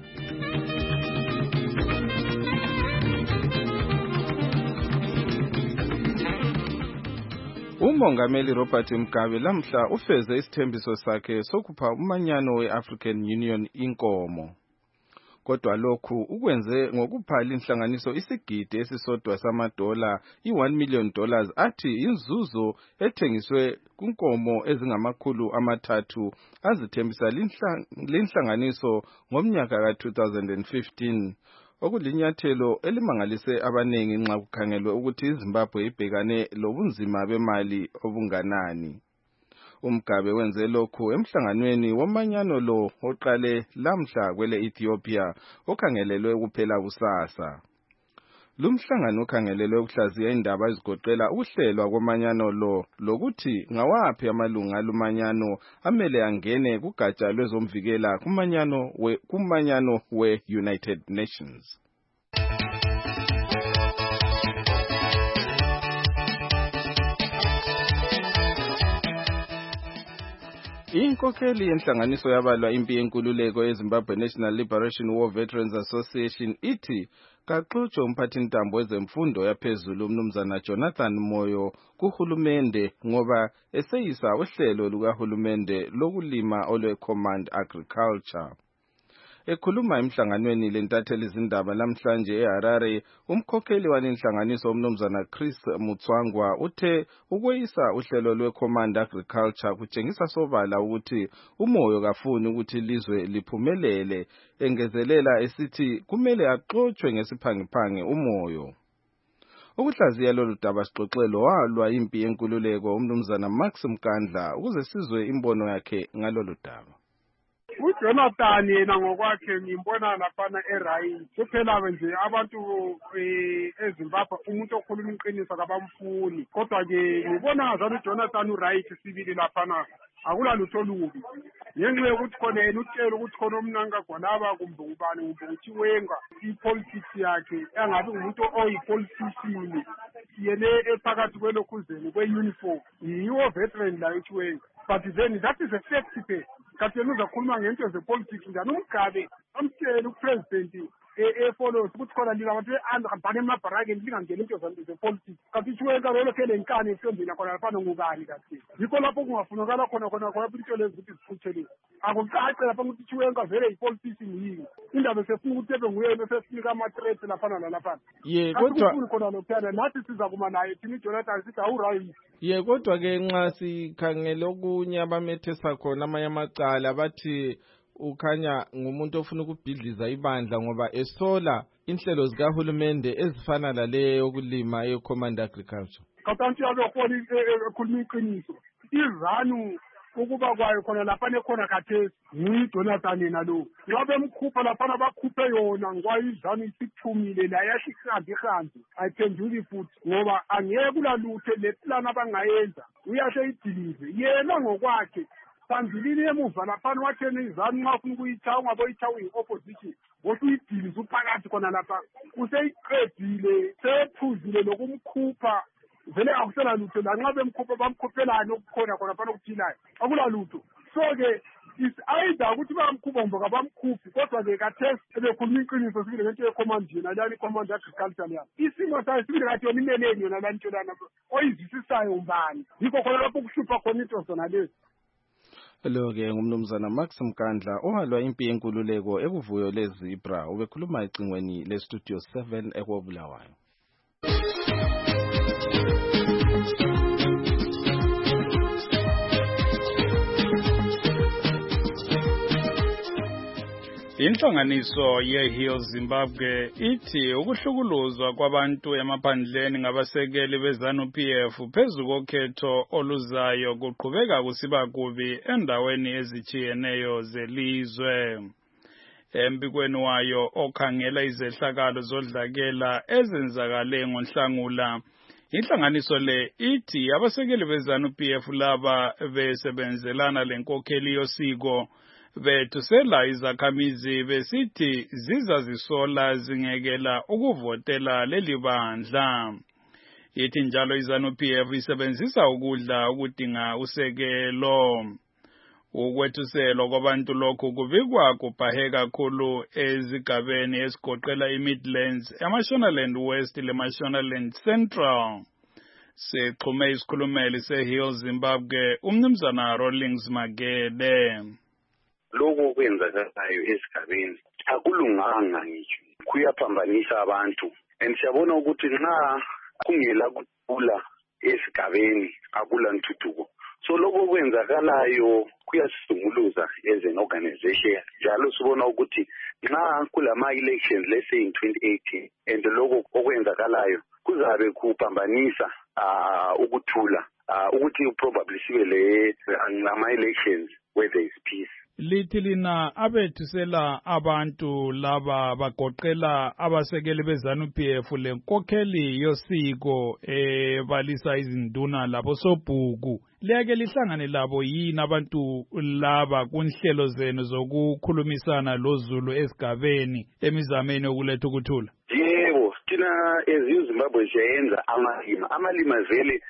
Umongameli Robert Mugabe lamhla ufeze isithembiso sakhe sokupha umanyano we-African Union inkomo. Kodwa lokhu ukwenze ngokuphala inhlanganiso isigidi esisodwa samadola i-one million dollars athi inzuzo ethengiswe kunkomo ezingamakhulu amathathu azithembisa linhlanganiso ngomnyaka ka two thousand fifteen. Okulinyathelo elimangalise abanengi nxa kukhangelwe ukuthi iZimbabwe ibhekane lobunzima bemali obunganani. Umgabe wenze lokhu emhlanganweni womanyano lo oqale lamhla kwele Ethiopia okhangelelwe kuphela kusasa. Lumhlangano ukhangelelwe ukuhlaziya indaba ezigoqela ukuhlelwa komanyano lo lokuthi ngawaphi amalunga alumanyano amele angene kugatsha lwezomvikela kumanyano we kumanyano we United Nations. Inkokheli yenhlanganiso yabalwa impi yenkululeko yeZimbabwe National Liberation War Veterans Association ithi kaxotshe umphathintambo wezemfundo yaphezulu umnumzana Jonathan Moyo kuhulumende ngoba eseyisa uhlelo lukahulumende lokulima olwe-Command Agriculture. Ekhuluma emhlanganweni lentatheli izindaba namhlanje eHarare, umkhokheli walenhlanganiso umnumzana Chris Mutswangwa uthe ukweyisa uhlelo lwe-Command Agriculture kutshengisa sobala ukuthi uMoyo kafuni ukuthi ilizwe liphumelele, engezelela esithi kumele axotshe ngesiphangiphange uMoyo. Ukuhlaziya lolu daba sixoxelo walwa impi yenkululeko umnumzana Max Mkandla ukuze sizwe imbono yakhe ngalolu daba. uJonathan yena ngokwakhe ngimbona laphana eRayi kuphela nje abantu eZimbabwe umuntu okhuluma iqiniso kabamfuni kodwa ke ngibona ngathi uJonathan uRight sibili laphana akula lutho lubi ngenxa yokuthi khona yena utshela ukuthi khona umnanga gwanaba kumbe ubani kumbe uthi wenga ipolitics yakhe engabe umuntu oyipolitician yena ephakathi kwelokhuzeni kweuniform yiwo veteran la uthi wenga but then that is a fact pe kathi yena uzakhuluma ngento zepolitics njani uMgabe amtshela upresident e-follows ukuthi khona lingabantu bane emabharakeni lingangeni into zepolitiki kanti ichiwenga lolo kele inkani esendzini khona lapha ngubani kathi yikho lapho kungafunakala khona khona khona into lezi ukuthi ziphuthelile akucace lapha ukuthi ichiwenga vele ipolitician yini indaba sefuna ukuthi ebe nguye bese sinika ama-threats laphana nalaphana ye kodwa khona lokuthana nathi siza kuma naye thina iJonathan sithi awurayi ye kodwa ke nxa sikhangele okunye abamethesa khona amanye amacala bathi ukhanya ngumuntu ofuna ukubhidliza ibandla ngoba esola inhlelo zikahulumende ezifana laleyo yokulima eCommand Agriculture. Kakanti yabe khona ekhuluma iqiniso. Izanu ukuba kwayo khona lapha nekhona khathesi nguJonathan yena lo. Ngabe emkhupha lapha bakhuphe yona ngwayizanu isithumile la yashikhazi ihanzi ayiphenduli futhi ngoba angeke kulaluthe le plan abangayenza uyasho idilive yena ngokwakhe phambilini emuva laphana wathena izanu nxa ufuna ukuyithawa ungaboyithawa uyi-opposition wothi uyidilize uphakathi khona lapha useyiqedile sephuzile lokumkhupha vele akusela lutho lanxa bemkhupha bamkhuphelani okukhona khona phana okuthilayo akula lutho so-ke is either ukuthi bamkhupha ngoba kabamkhuphi kodwa-ke kathesi ebekhuluma iqiniso sibile ngento yecommand yona lani icommand agriculture yabo isimo sayo sibile kathi yona ineneni yona lani nto lana oyizwisisayo umbani yikho khona lapho kuhlupha khona into zona lezi. Lo-ke ngumnumzana Max Mkandla ohalwa impi yenkululeko ekuvuyo lezibra ubekhuluma ecingweni lestudio seven ekobulawayo. Inhlanganiso ye-Heal Zimbabwe ithi ukuhlukuluzwa kwabantu emaphandleni ngabasekeli be-ZANU-P F phezu kokhetho oluzayo kuqhubeka kusiba kubi endaweni ezitshiyeneyo zelizwe. Embikweni wayo okhangela izehlakalo zodlakela ezenzakale ngoNhlangula, inhlanganiso le ithi abasekeli be-ZANU-P F laba besebenzelana lenkokheli yosiko bethusela izakhamizi besithi zizazisola zingekela ukuvotela leli bandla. Ithi njalo iZANU-P F isebenzisa ukudla ukudinga usekelo. Ukwethuselwa kwabantu lokhu kubikwa kubhahe kakhulu ezigabeni esigoqela iMidlands, eMashonaland West leMashonaland Central. Sixhume isikhulumeli se-Heal Zimbabwe umnumzana Rawlings Magede. Lokho kwenzakalayo esigabeni akulunganga ngisho kuyaphambanisa abantu and siyabona ukuthi nxa kungela kuthula esigabeni akula ntuthuko so lokho kwenzakalayo kuyasunguluza as an organization njalo sibona ukuthi nxa kulama elections let's say in twenty eighteen and lokho okwenzakalayo kuzabe kuphambanisa uh, ukuthula uh, ukuthi probably sibe le ngama elections where there is peace. Lithi lina abethusela abantu laba bagoqela abasekeli beZANU-P F lenkokheli yosiko ebalisa izinduna labo sobhuku liyake lihlangane labo yini abantu laba kunhlelo zenu zokukhulumisana loZulu esigabeni emizameni yokuletha ukuthula? Yebo, thina ezimbabwe siyenza amalima amalima vele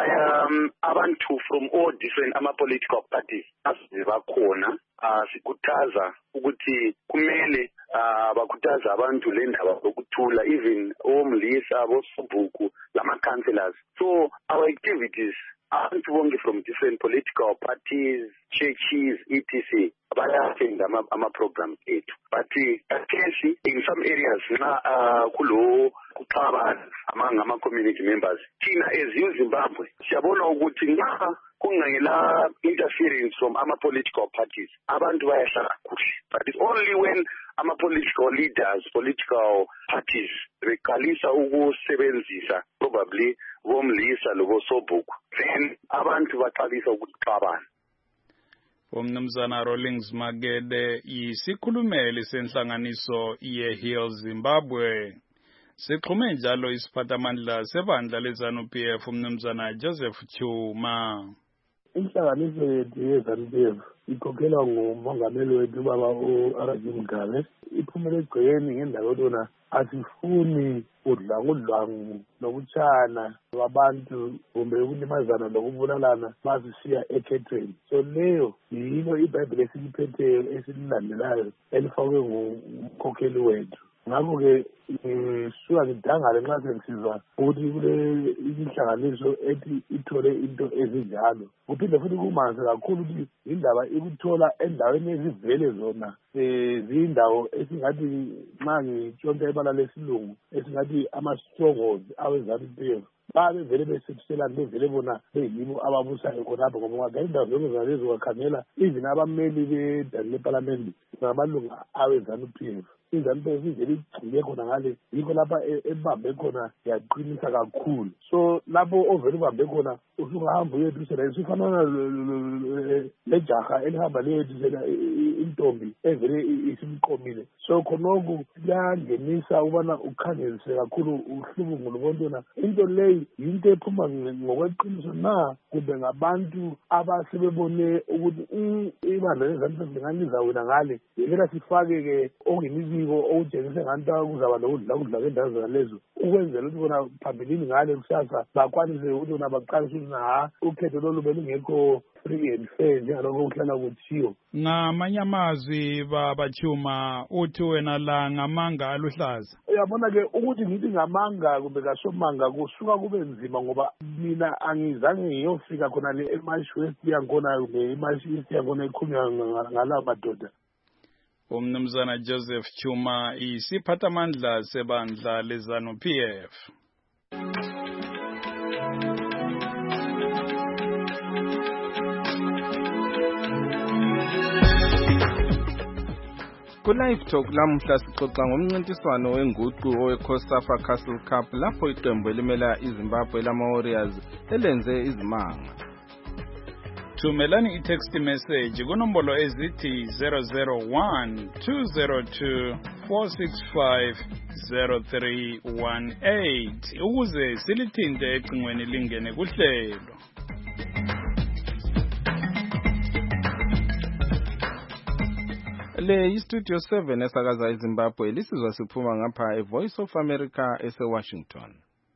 um abantu from all different ama-political parties bakhona uh, sikhuthaza ukuthi kumele uh, bakhuthaza abantu le ndaba zokuthula even omlisa bosobhuku lama-councillors so our activities abantu bonke from different political parties churches etc bayathenda ama-programs ethu but kakhesi in some areas na uh, kulo kuxabana among ama-community members thina as Zimbabwe siyabona ukuthi nxa kungela interference from ama-political parties abantu bayahlala kuhle but it's only when ama-political leaders political parties beqalisa ukusebenzisa probably bomlisa lobosobhuku then abantu baqalisa ukuxabana. Umnumzana Rawlings Magede yisikhulumeli senhlanganiso ye-Heal Zimbabwe. Sixhume njalo isiphathamandla sebandla leZANU-P F umnumzana Joseph Chuma. Inhlanganiso yethu yeZANU-P F ikhokhelwa ngumongameli wethu baba u-R G Mugabe iphumele egcekeni ngendaba yona asifuni udlangudlwangu nokutshana kwabantu kumbe ukulimazana lokubulalana masisiya ekhethweni so leyo yilo iBhayibheli esiliphetheyo esililandelayo elifakwe ngumkhokheli wethu ngakho-ke ngisuka ngidangale nxa sengisizwa ukuthi kule inhlanganiso ethi ithole into ezinjalo. Kuphinde futhi kumanzi kakhulu ukuthi indaba ikuthola endaweni ezivele zona um ziyindawo esingathi nxa ngitshontsha ibala lesilungu esingathi ama-strongholds awe-ZANU-P F babe vele besethuselani bevele bona beyibo ababusayo khonapho ngoba ungagala indawo zonke zonalezo wakhangela even abameli bedani lepalamende ngamalunga awe-ZANU-P F. I-ZANU-P F ivele igxile khona ngale yikho lapha ebambe khona yaqinisa kakhulu. So lapho ovele ubambe khona usungahamba uyedusela isifanana lejaha elihamba leyedusela intombi evele isimqomile. So khonokhu kuyangenisa ukubana ukhangelise kakhulu uhlubungu lobontona into leyi yinto ephuma ngokweqiniso na kumbe ngabantu abasebebone ukuthi ibandla le-ZANU-P F lingalizawina ngale yekela sifake-ke okuyimibiko okutshengise nganto kuzaba lokudla kudla kwendawo zonalezo ukwenzela ukuthi bona phambilini ngale kusasa bakwanise ukuthi bona baqalise ukuthi ha ukhetho lolu belungekho free and fair njengalokho kuhlala kuthiyo. Ngamanye amazwi babathuma uthi wena la ngamanga aluhlaza. Uyabona-ke ukuthi ngithi ngamanga kumbe kasomanga kusuka kube nzima ngoba mina angizange ngiyofika khona le eMash West yankhona kumbe eMash East yankhona ekhulunywa ngalawo madoda. Umnumzana Joseph Chuma isiphathamandla sebandla leZANU-P F. Ku-Live Talk lamuhla sixoxa ngomncintiswano wenguqu owe-COSAFA Castle Cup lapho iqembu elimela iZimbabwe lama-Warriors elenze izimanga. Thumelani i-text message kunombolo ezithi zero zero one two zero two four six five zero three one eight ukuze silithinte ecingweni lingene kuhlelo. Le iStudio seven esakaza eZimbabwe lisizwa siphuma ngapha eVoice of America ese-Washington.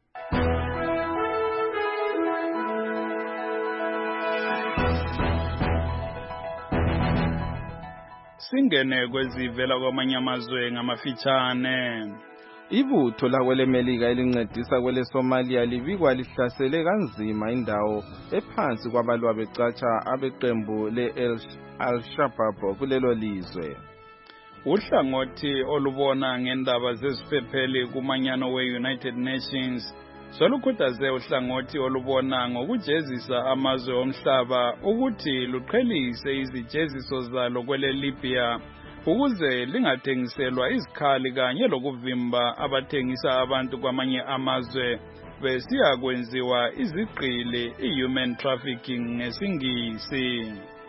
Singene kwezivela kwamanye amazwe ngamafitshane. Ibutho lakwelemelika elincedisa kwele Somalia libikwa lihlasele kanzima indawo ephansi kwabalwa becatsha abeqembu le-Al-Shabaab kulelo lizwe. Uhlangothi olubona ngendaba zeziphepheli kumanyano we-United Nations solukhuthaze uhlangothi olubona ngokujezisa amazwe omhlaba ukuthi luqhelise izijeziso zalo kwele Libya ukuze lingathengiselwa izikhali kanye lokuvimba abathengisa abantu kwamanye amazwe besiya kwenziwa izigqili i-human trafficking ngesingisi.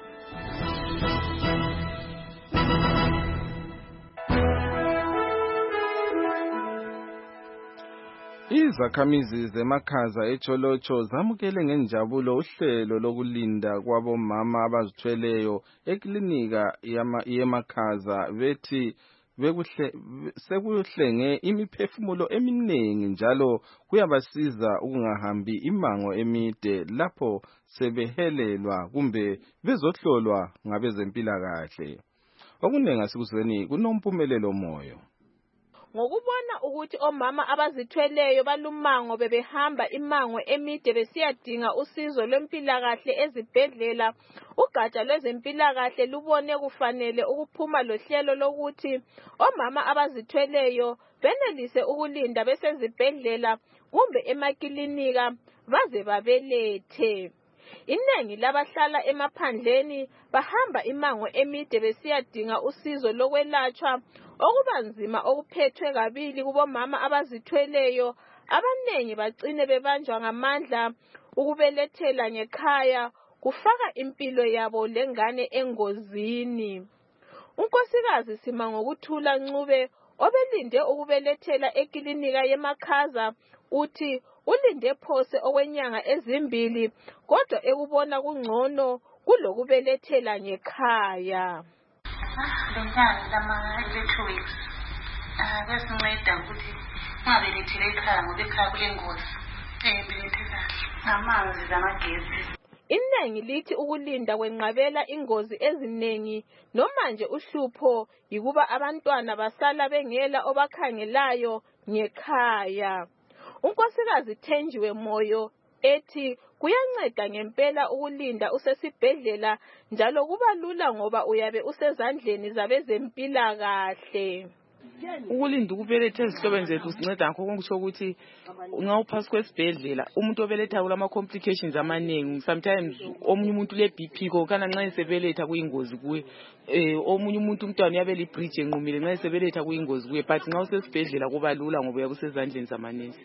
Izakhamizi zemakhaza eCholocho zamukele ngenjabulo uhlelo lokulinda kwabomama abazithweleyo eklinika yemakhaza bethi bekuhle sekuhlenge imiphefumulo eminingi njalo kuyabasiza ukungahambi imango emide lapho sebehelelwa kumbe bezohlolwa ngabezempilakahle. Okunengi asikuzweni kunompumelelo moyo. Ngokubona ukuthi omama abazithweleyo balumango bebehamba imango emide besiyadinga usizo lwempilakahle ezibhedlela, ugatsha lwezempilakahle lubone kufanele ukuphuma lohlelo lokuthi omama abazithweleyo benelise ukulinda besezibhedlela kumbe emakilinika baze babelethe. Inengi labahlala emaphandleni bahamba imango emide besiyadinga usizo lokwelatshwa okubanzima okuphethwe kabili kubomama abazithweleyo. Abanengi bagcine bebanjwa ngamandla ukubelethela ngekhaya kufaka impilo yabo lengane engozini. Unkosikazi Simangokuthula Ncube obelinde ukubelethela ekilinika yemakhaza uthi ulinde phose okwenyanga ezimbili kodwa ekubona kungcono kulokubelethela ngekhaya. Lenyanga lama-two weeks kwesinceda ukuthi ungabelethele ekhaya ngoba ekhaya kulengozi. Belethela ngamanzi zamagesi. Iningi lithi ukulinda kwenqabela ingozi eziningi noma nje uhlupho yikuba abantwana basala bengela obakhangelayo ngekhaya. Unkosikazi Thenjiwe Moyo ethi kuyanceda ngempela ukulinda usesibhedlela njalo kuba lula ngoba uyabe usezandleni zabezempilakahle. Ukulinda ukubeletha ezihlobeni zethu sinceda ngakho konke ukuthi nxa uphasi kwesibhedlela umuntu obeletha kulama complications amaningi. Sometimes omunye umuntu le B P kokana nxa esebeletha kuyingozi kuye. Eh omunye umuntu umntwana uyabe li bridge enqumile nxa esebeletha kuyingozi kuye, but nxa usesibhedlela kuba lula ngoba uyabe usezandleni zamanesi.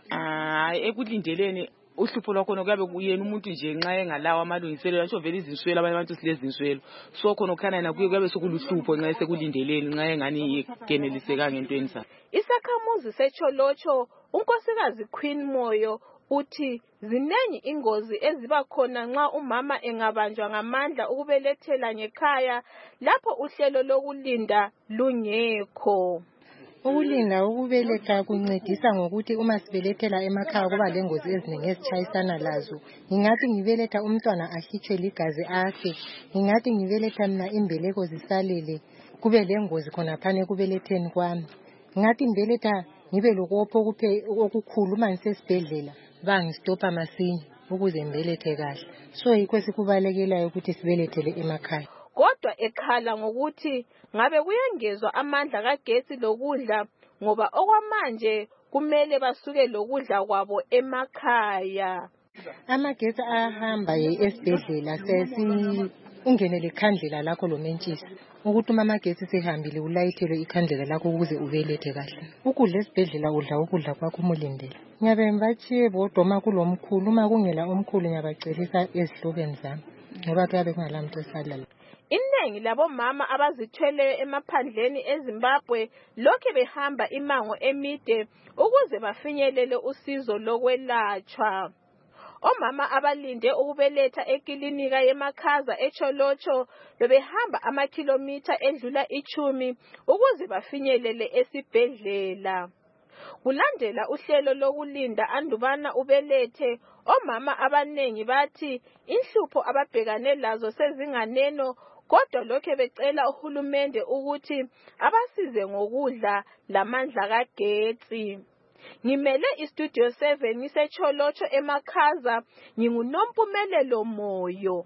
Ah ekulindeleni uhlupho lwakhona kuyabe kuyena umuntu nje nxa engalawa amalungiselelo asho vele izinswelo abanye abantu silezi inswelo so khona ukhana nakuye kuyabe sokuluhlupho nxa esekulindeleni nxa engani geneliseka ngentweni zakhe. Isakhamuzi seCholocho unkosikazi Queen Moyo uthi zinengi ingozi eziba khona nxa umama engabanjwa ngamandla ukubelethela ngekhaya lapho uhlelo lokulinda lungekho. Ukulinda ukubeletha kuncedisa ngokuthi uma sibelethela emakhaya kuba lengozi eziningi ezitshayisana lazo. Ngingathi ngibeletha umntwana ahlitshwe ligazi afe. Ngingathi ngibeletha mina imbeleko zisalele kube lengozi khona phane kubeletheni kwami. Ngingathi ngibeletha ngibe lokopho okukhulu uma ngisesibhedlela bangistopa masinya ukuze ngibelethe kahle. So yikho sikubalekelayo ukuthi sibelethele emakhaya. Kodwa ekhala ngokuthi ngabe kuyengezwa amandla kagetsi lokudla ngoba okwamanje kumele basuke lokudla kwabo emakhaya. Amagetsi ahamba esibhedlela sesi ungenele ikhandlela lakho lomentshisi ukuthi uma amagetsi sehambile ulayithelwe ikhandlela lakho ukuze ubelethe kahle. Ukudla esibhedlela udla ukudla kwakho umulindele. Ngiyabe ngibachiye bodwa uma kulomkhulu uma kungela omkhulu ngiyabacelisa ezihlobeni zami ngoba kuyabe kungalamuntu esalala. Iningi labomama abazithweleyo emaphandleni eZimbabwe lokhe behamba imango emide ukuze bafinyelele usizo lokwelatshwa. Omama abalinde ukubeletha ekilinika yemakhaza eCholocho bebehamba amakhilomitha edlula ichumi ukuze bafinyelele esibhedlela. Kulandela uhlelo lokulinda andubana ubelethe, omama abanengi bathi inhlupho ababhekane lazo sezinganeno kodwa lokhe becela uhulumende ukuthi abasize ngokudla lamandla kagetsi. Ngimele istudio seven ngiseCholocho emakhaza, nginguNompumelelo Moyo.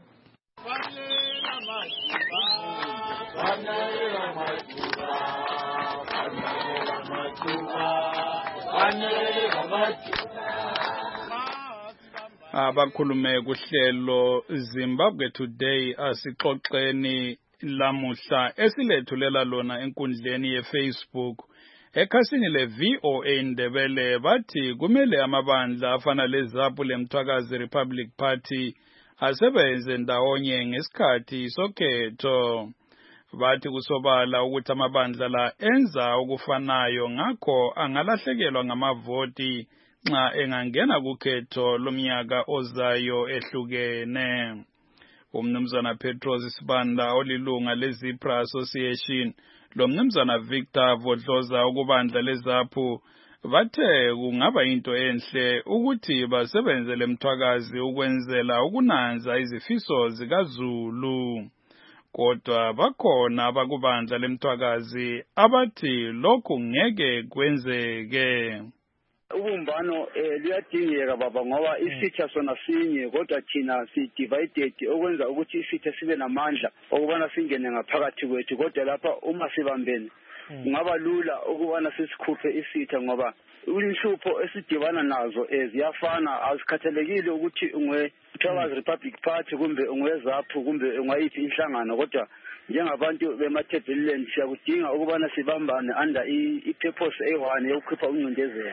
Abakhulume kuhlelo Zimbabwe Today asixoxeni lamuhla esilethulela lona enkundleni yeFacebook. Ekhasini le V O A Ndebele bathi kumele amabandla afana leZAPU leMthwakazi Republic Party asebenze ndawonye ngesikhathi sokhetho. Bathi kusobala ukuthi amabandla la enza ukufanayo ngakho angalahlekelwa ngamavoti nxa engangena kukhetho lomnyaka ozayo ehlukene. Umnumzana Petros Sibanda olilunga leZipra Association lomnumzana Victor Vodloza ukubandla leZAPU bathe kungaba into enhle ukuthi basebenze leMthwakazi ukwenzela ukunanza izifiso zikaZulu. Kodwa bakhona abakubandla leMthwakazi abathi lokhu ngeke kwenzeke. Ubumbano eh liyadingeka baba ngoba isitha sona sinye kodwa thina si divided okwenza ukuthi isitha sibe namandla okubana singene ngaphakathi kwethu kodwa lapha uma sibambene kungaba lula ukubana sisikhuphe isitha ngoba inhlupho esidibana nazo eziyafana azikhathalekile ukuthi ungwe Mthwakazi Republic Party kumbe ungweZAPU kumbe ungayiphi inhlangano kodwa njengabantu bemathebheleni siyakudinga ukubana sibambane under i-purpose eyi-one yokukhipha uncindezelo.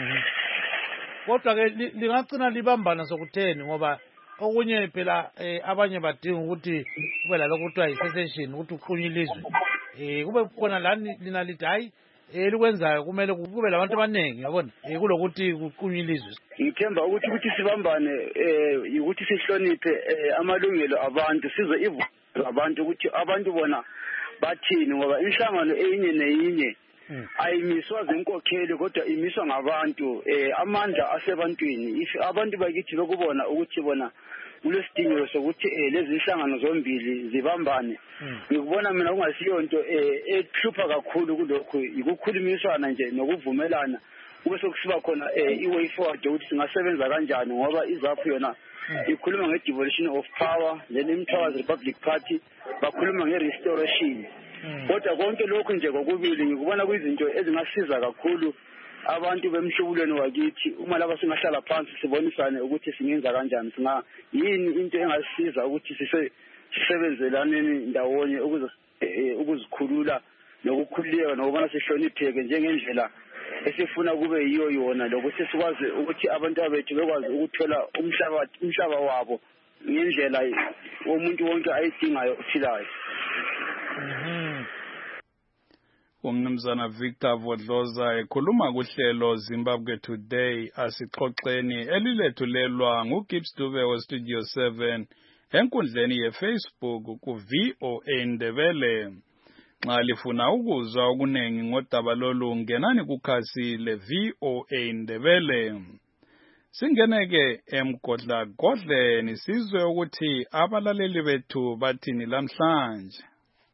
Kodwa ke lingagcina libambana sokutheni ngoba okunye phela abanye badinga ukuthi kube lalokho kuthiwa yi-secession ukuthi uqhunye ilizwe. Eh kube khona lani lina lithi hayi elikwenzayo kumele kube labantu abaningi yabona kulokuthi kuqhunye ilizwe. Ngithemba ukuthi ukuthi sibambane eh ukuthi sihloniphe amalungelo abantu sizwe ivu abantu ukuthi abantu bona bathini ngoba inhlangano eyinye neyinye ayimiswa zenkokheli kodwa imiswa ngabantu eh amandla asebantwini if abantu bakithi lokubona ukuthi bona kulesidingo sokuthi lezi inhlangano zombili zibambane. Ngikubona mina kungasiyo into ehlupha kakhulu kulokho ukukhulumisana nje nokuvumelana kube sokusiba khona i-way forward ukuthi singasebenza kanjani ngoba izaphu yona ikhuluma nge-devolution of power, then iMthwakazi Republic Party bakhuluma nge-restoration. Kodwa konke lokhu nje kokubili ngikubona kuyizinto ezingasiza kakhulu abantu bemhlubulweni wakithi uma laba singahlala phansi sibonisane ukuthi singenza kanjani, singa yini into engasiza ukuthi sise sisebenzelaneni ndawonye ukuze ukuzikhulula nokukhululeka nokubona sihlonipheke njengendlela esifuna kube yiyo yona lokuthi sikwazi ukuthi abantu abethu bekwazi ukuthola umhlaba umhlaba wabo ngendlela umuntu wonke ayidingayo uphilayo. Umnumzana Victor Vodloza ekhuluma kuhlelo Zimbabwe Today asixoxeni elilethulelwa nguGibbs Dube we Studio seven enkundleni yeFacebook ku V O A Ndebele. Nxa lifuna ukuzwa okunengi ngodaba lolu ngenani kukhasi le V O A Ndebele. Singeneke emgodla godleni sizwe ukuthi abalaleli bethu bathini lamhlanje.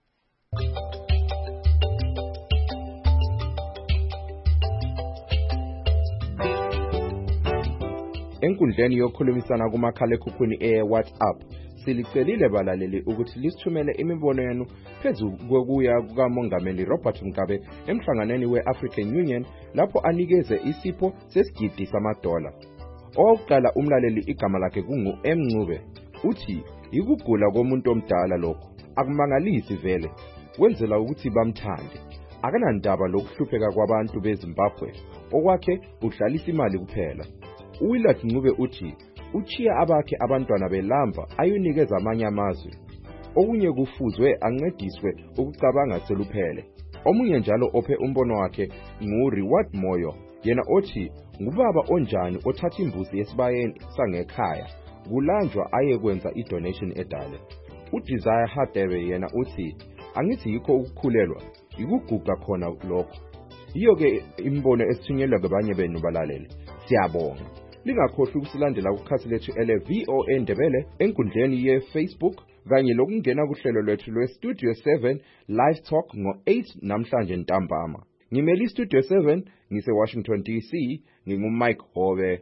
Enkundleni yokukhulumisana kumakhalekhukhwini e-WhatsApp silicelile balaleli ukuthi lisithumele imibono yenu phezu kokuya kukaMongameli Robert Mugabe emhlanganweni we-African Union lapho anikeze isipho sesigidi samadola. Owokuqala umlaleli igama lakhe kungu M Ncube uthi ikugula komuntu omdala lokho akumangalisi vele wenzela ukuthi bamthande. Akanandaba lokuhlupheka kwabantu beZimbabwe okwakhe udlalisa imali kuphela. Uwillard Ncube uthi uchiya abakhe abantwana belamba ayonikeza amanye amazwe. Okunye kufuzwe ancediswe ukucabanga seluphele. Omunye njalo ophe umbono wakhe nguReward Moyo yena othi ngubaba onjani othatha imbuzi yesibayeni sangekhaya kulanjwa aye kwenza idonation edale. uDesire Hadebe yena uthi angithi yikho ukukhulelwa ikuguga khona lokho. Iyo ke imbono esithunyelwa ngabanye benu balalele. Siyabonga. Lingakhohlwa ukusilandela kukhasi lethu ele V O A Ndebele enkundleni ye-Facebook kanye lokungena kuhlelo lwethu lwe-Studio seven Live Talk ngo eight namhlanje ntambama. Ngimeli Studio seven ngise Washington D C ngingumike Hobe.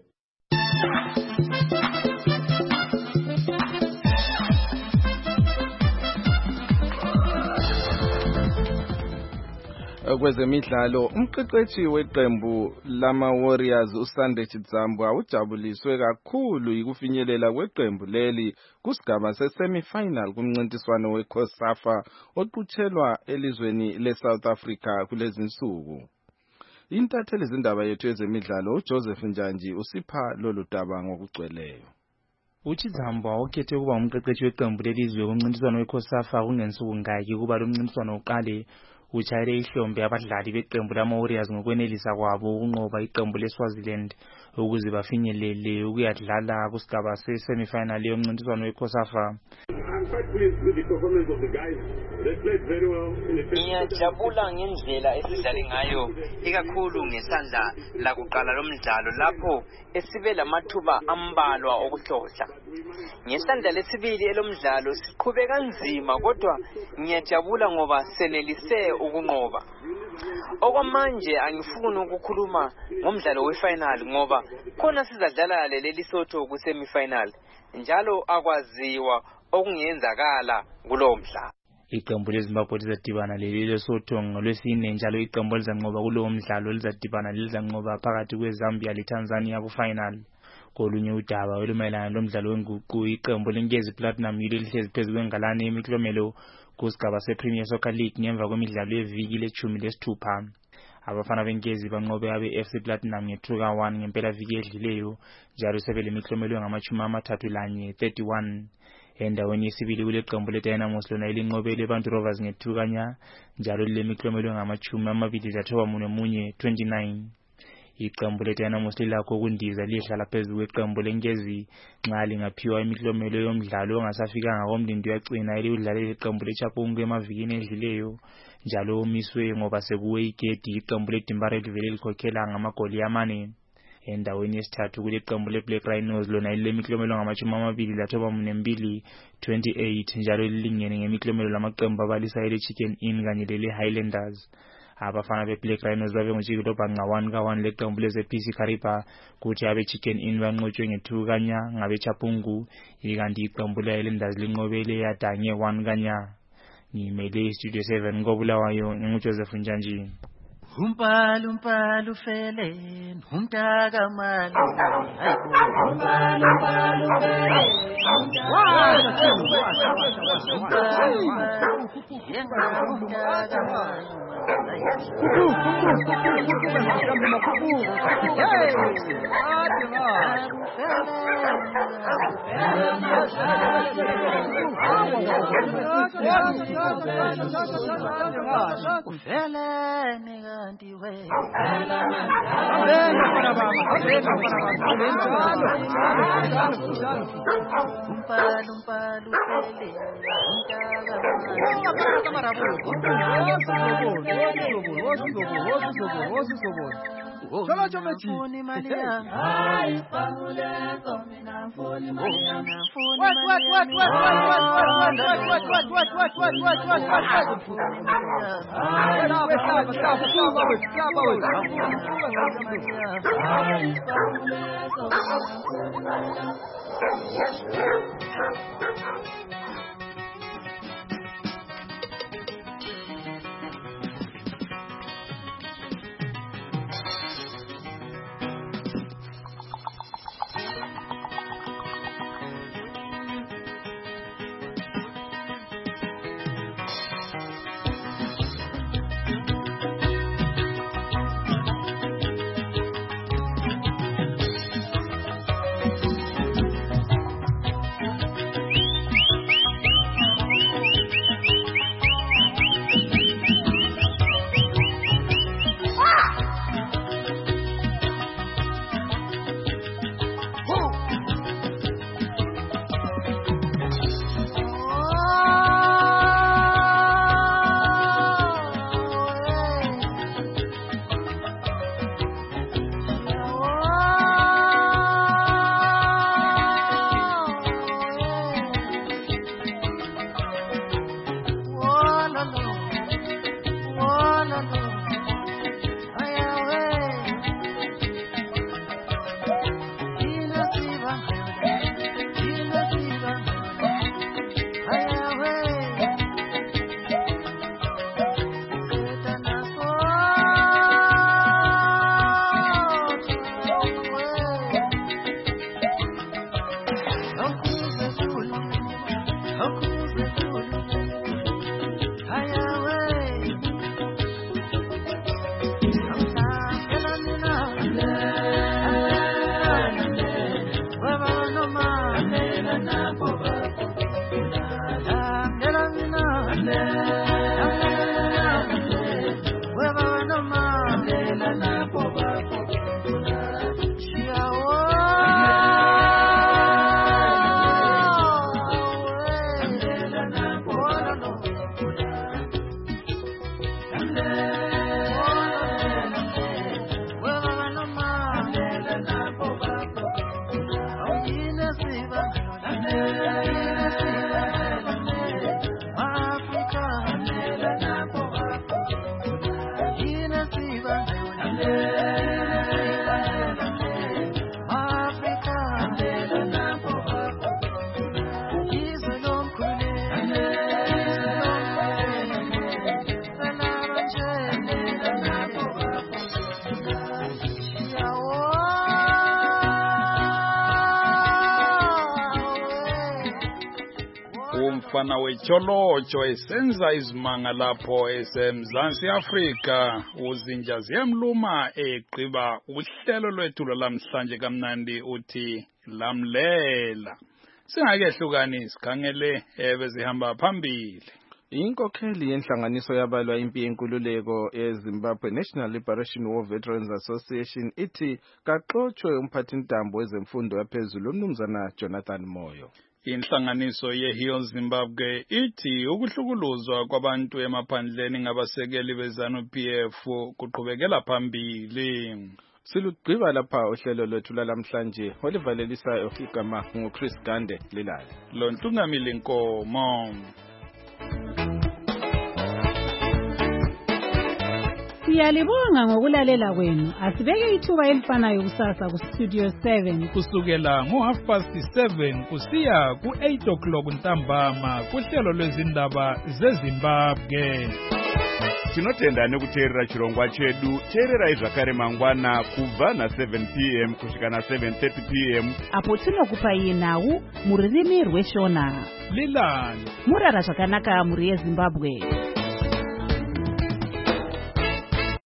Kwezemidlalo umqeqeshi weqembu lama Warriors uSande Chidzambwa ujabuliswe kakhulu yikufinyelela kweqembu leli kusigaba sesemifinal kumncintiswano weCOSAFA oqhutshelwa elizweni leSouth Africa kulezinsuku. Intatheli izindaba yethu ezemidlalo uJoseph Njanji usipha lolu daba ngokugcweleyo. uChidzambwa okhethe ukuba umqeqeshi weqembu lelizwe kumncintiswano weCOSAFA kungensuku ngaki kuba lo mncintiswano uqale uchayele ihlombe abadlali beqembu lama Warriors ngokwenelisa kwabo ukunqoba iqembu leSwaziland ukuze bafinyelele ukuyadlala kusigaba sesemifinal yomncintiswano weCOSAFA. Ngiyajabula ngendlela esidlale ngayo ikakhulu ngesandla lakuqala lomdlalo lapho esibe lamathuba ambalwa okuhlohla. Ngesandla lesibili elomdlalo siqhube kanzima kodwa ngiyajabula ngoba senelise ukunqoba. Okwamanje angifuni ukukhuluma ngomdlalo wefinal ngoba khona sizadlala leli Lesotho kusemifinal njalo akwaziwa okungenzakala kulo mdlalo. Iqembu leZimbabwe lizadibana leli Lesotho ngolwesine njalo iqembu lizanqoba kulowo mdlalo lizadibana lizanqoba phakathi kweZambia leTanzania kufinal. Kolunye udaba olumayelana lomdlalo wenguqu iqembu leNkezi Platinum yilo lihlezi phezu kwengalane yemiklomelo kusigaba sePremier Soccer League ngemva kwemidlalo yeviki lechumi lesithupha. Abafana beNkezi banqobe abe F C Platinum nge-two ka one ngempela viki edlileyo njalo sebele miklomelo ngamachumi amathathu lanye thirty-one. Endaweni yesibili kule qembu leDynamos lona elinqobele iBantu Rovers nge-two kanya njalo lile miklomelo ngamachumi amabili lathoba munye munye twenty-nine. Iqembu leDynamos lilakho ukundiza lihlala phezu kweqembu leNkezi nxa lingaphiwa imiklomelo yomdlalo ongasafikanga komlindi yacina elidlalela iqembu leChapungu emavikini edlileyo njalo omiswe ngoba sekuwe igedi iqembu leDimbara livele likhokhela ngamagoli amane. endaweni yesithathu kule qembu le-Black Rhinos lona lilemiklomelelo ngamashumi amabili lathoba nembili twenty-eight njalo lilingene ngemiklomelelo lamaqembu abalisa ele-Chicken Inn kanye lele-Highlanders. Abafana be-Black Rhinos babe ngojikilobha nga one ka one leqembu leze-P C Kariba kuthi abe-Chicken Inn banqotshwe nge-two kanya ngabe-Chapungu ikanti iqembu le-Highlanders linqobele yadange one kanya. Ngimele Studio seven koBulawayo nginguJoseph Njanjini. Umpalu umpalu fele umtaka malu umpalu umpalu fele Cholo chomechi. Ai pangule komina foni mania. What what what what what what what what what what what what what what what Stop stop stop stop away stop away. Ai pangule komina foni. Umfana wecholocho esenza izimanga lapho esemzansi Afrika uzinja ziyamluma egqiba uhlelo lwethu lamhlanje kamnandi uthi lamlela singakehlukani sikhangele ebezihamba phambili. Inkokheli yenhlanganiso yabalwa impi yenkululeko eZimbabwe National Liberation War Veterans Association ithi kaxoxwe umphathintambo wezemfundo yaphezulu umnumzana Jonathan Moyo. Inhlanganiso ye-Heal Zimbabwe ithi ukuhlukuluzwa kwabantu emaphandleni ngabasekeli beZanu P F kuqhubekela phambili. Silugqiba lapha uhlelo lwethu lalamhlanje olivalelisayo igama nguChris Gande Lilala. Lo Ntungamili Nkomo. Siyalibonga ngokulalela kwenu. Asibeke ithuba elifanayo kusasa ku Studio seven kusukela ngo half past seven kusiya ku eight o'clock ntambama kuhlelo lwezindaba zeZimbabwe. Tinotenda nekuteerera chirongwa chedu. Teererai zvakare mangwana kubva na seven p m kusvika na seven thirty p m apo tinokupai nhau mururimi rweshona. Lilani Murara zvakanaka muri yeZimbabwe.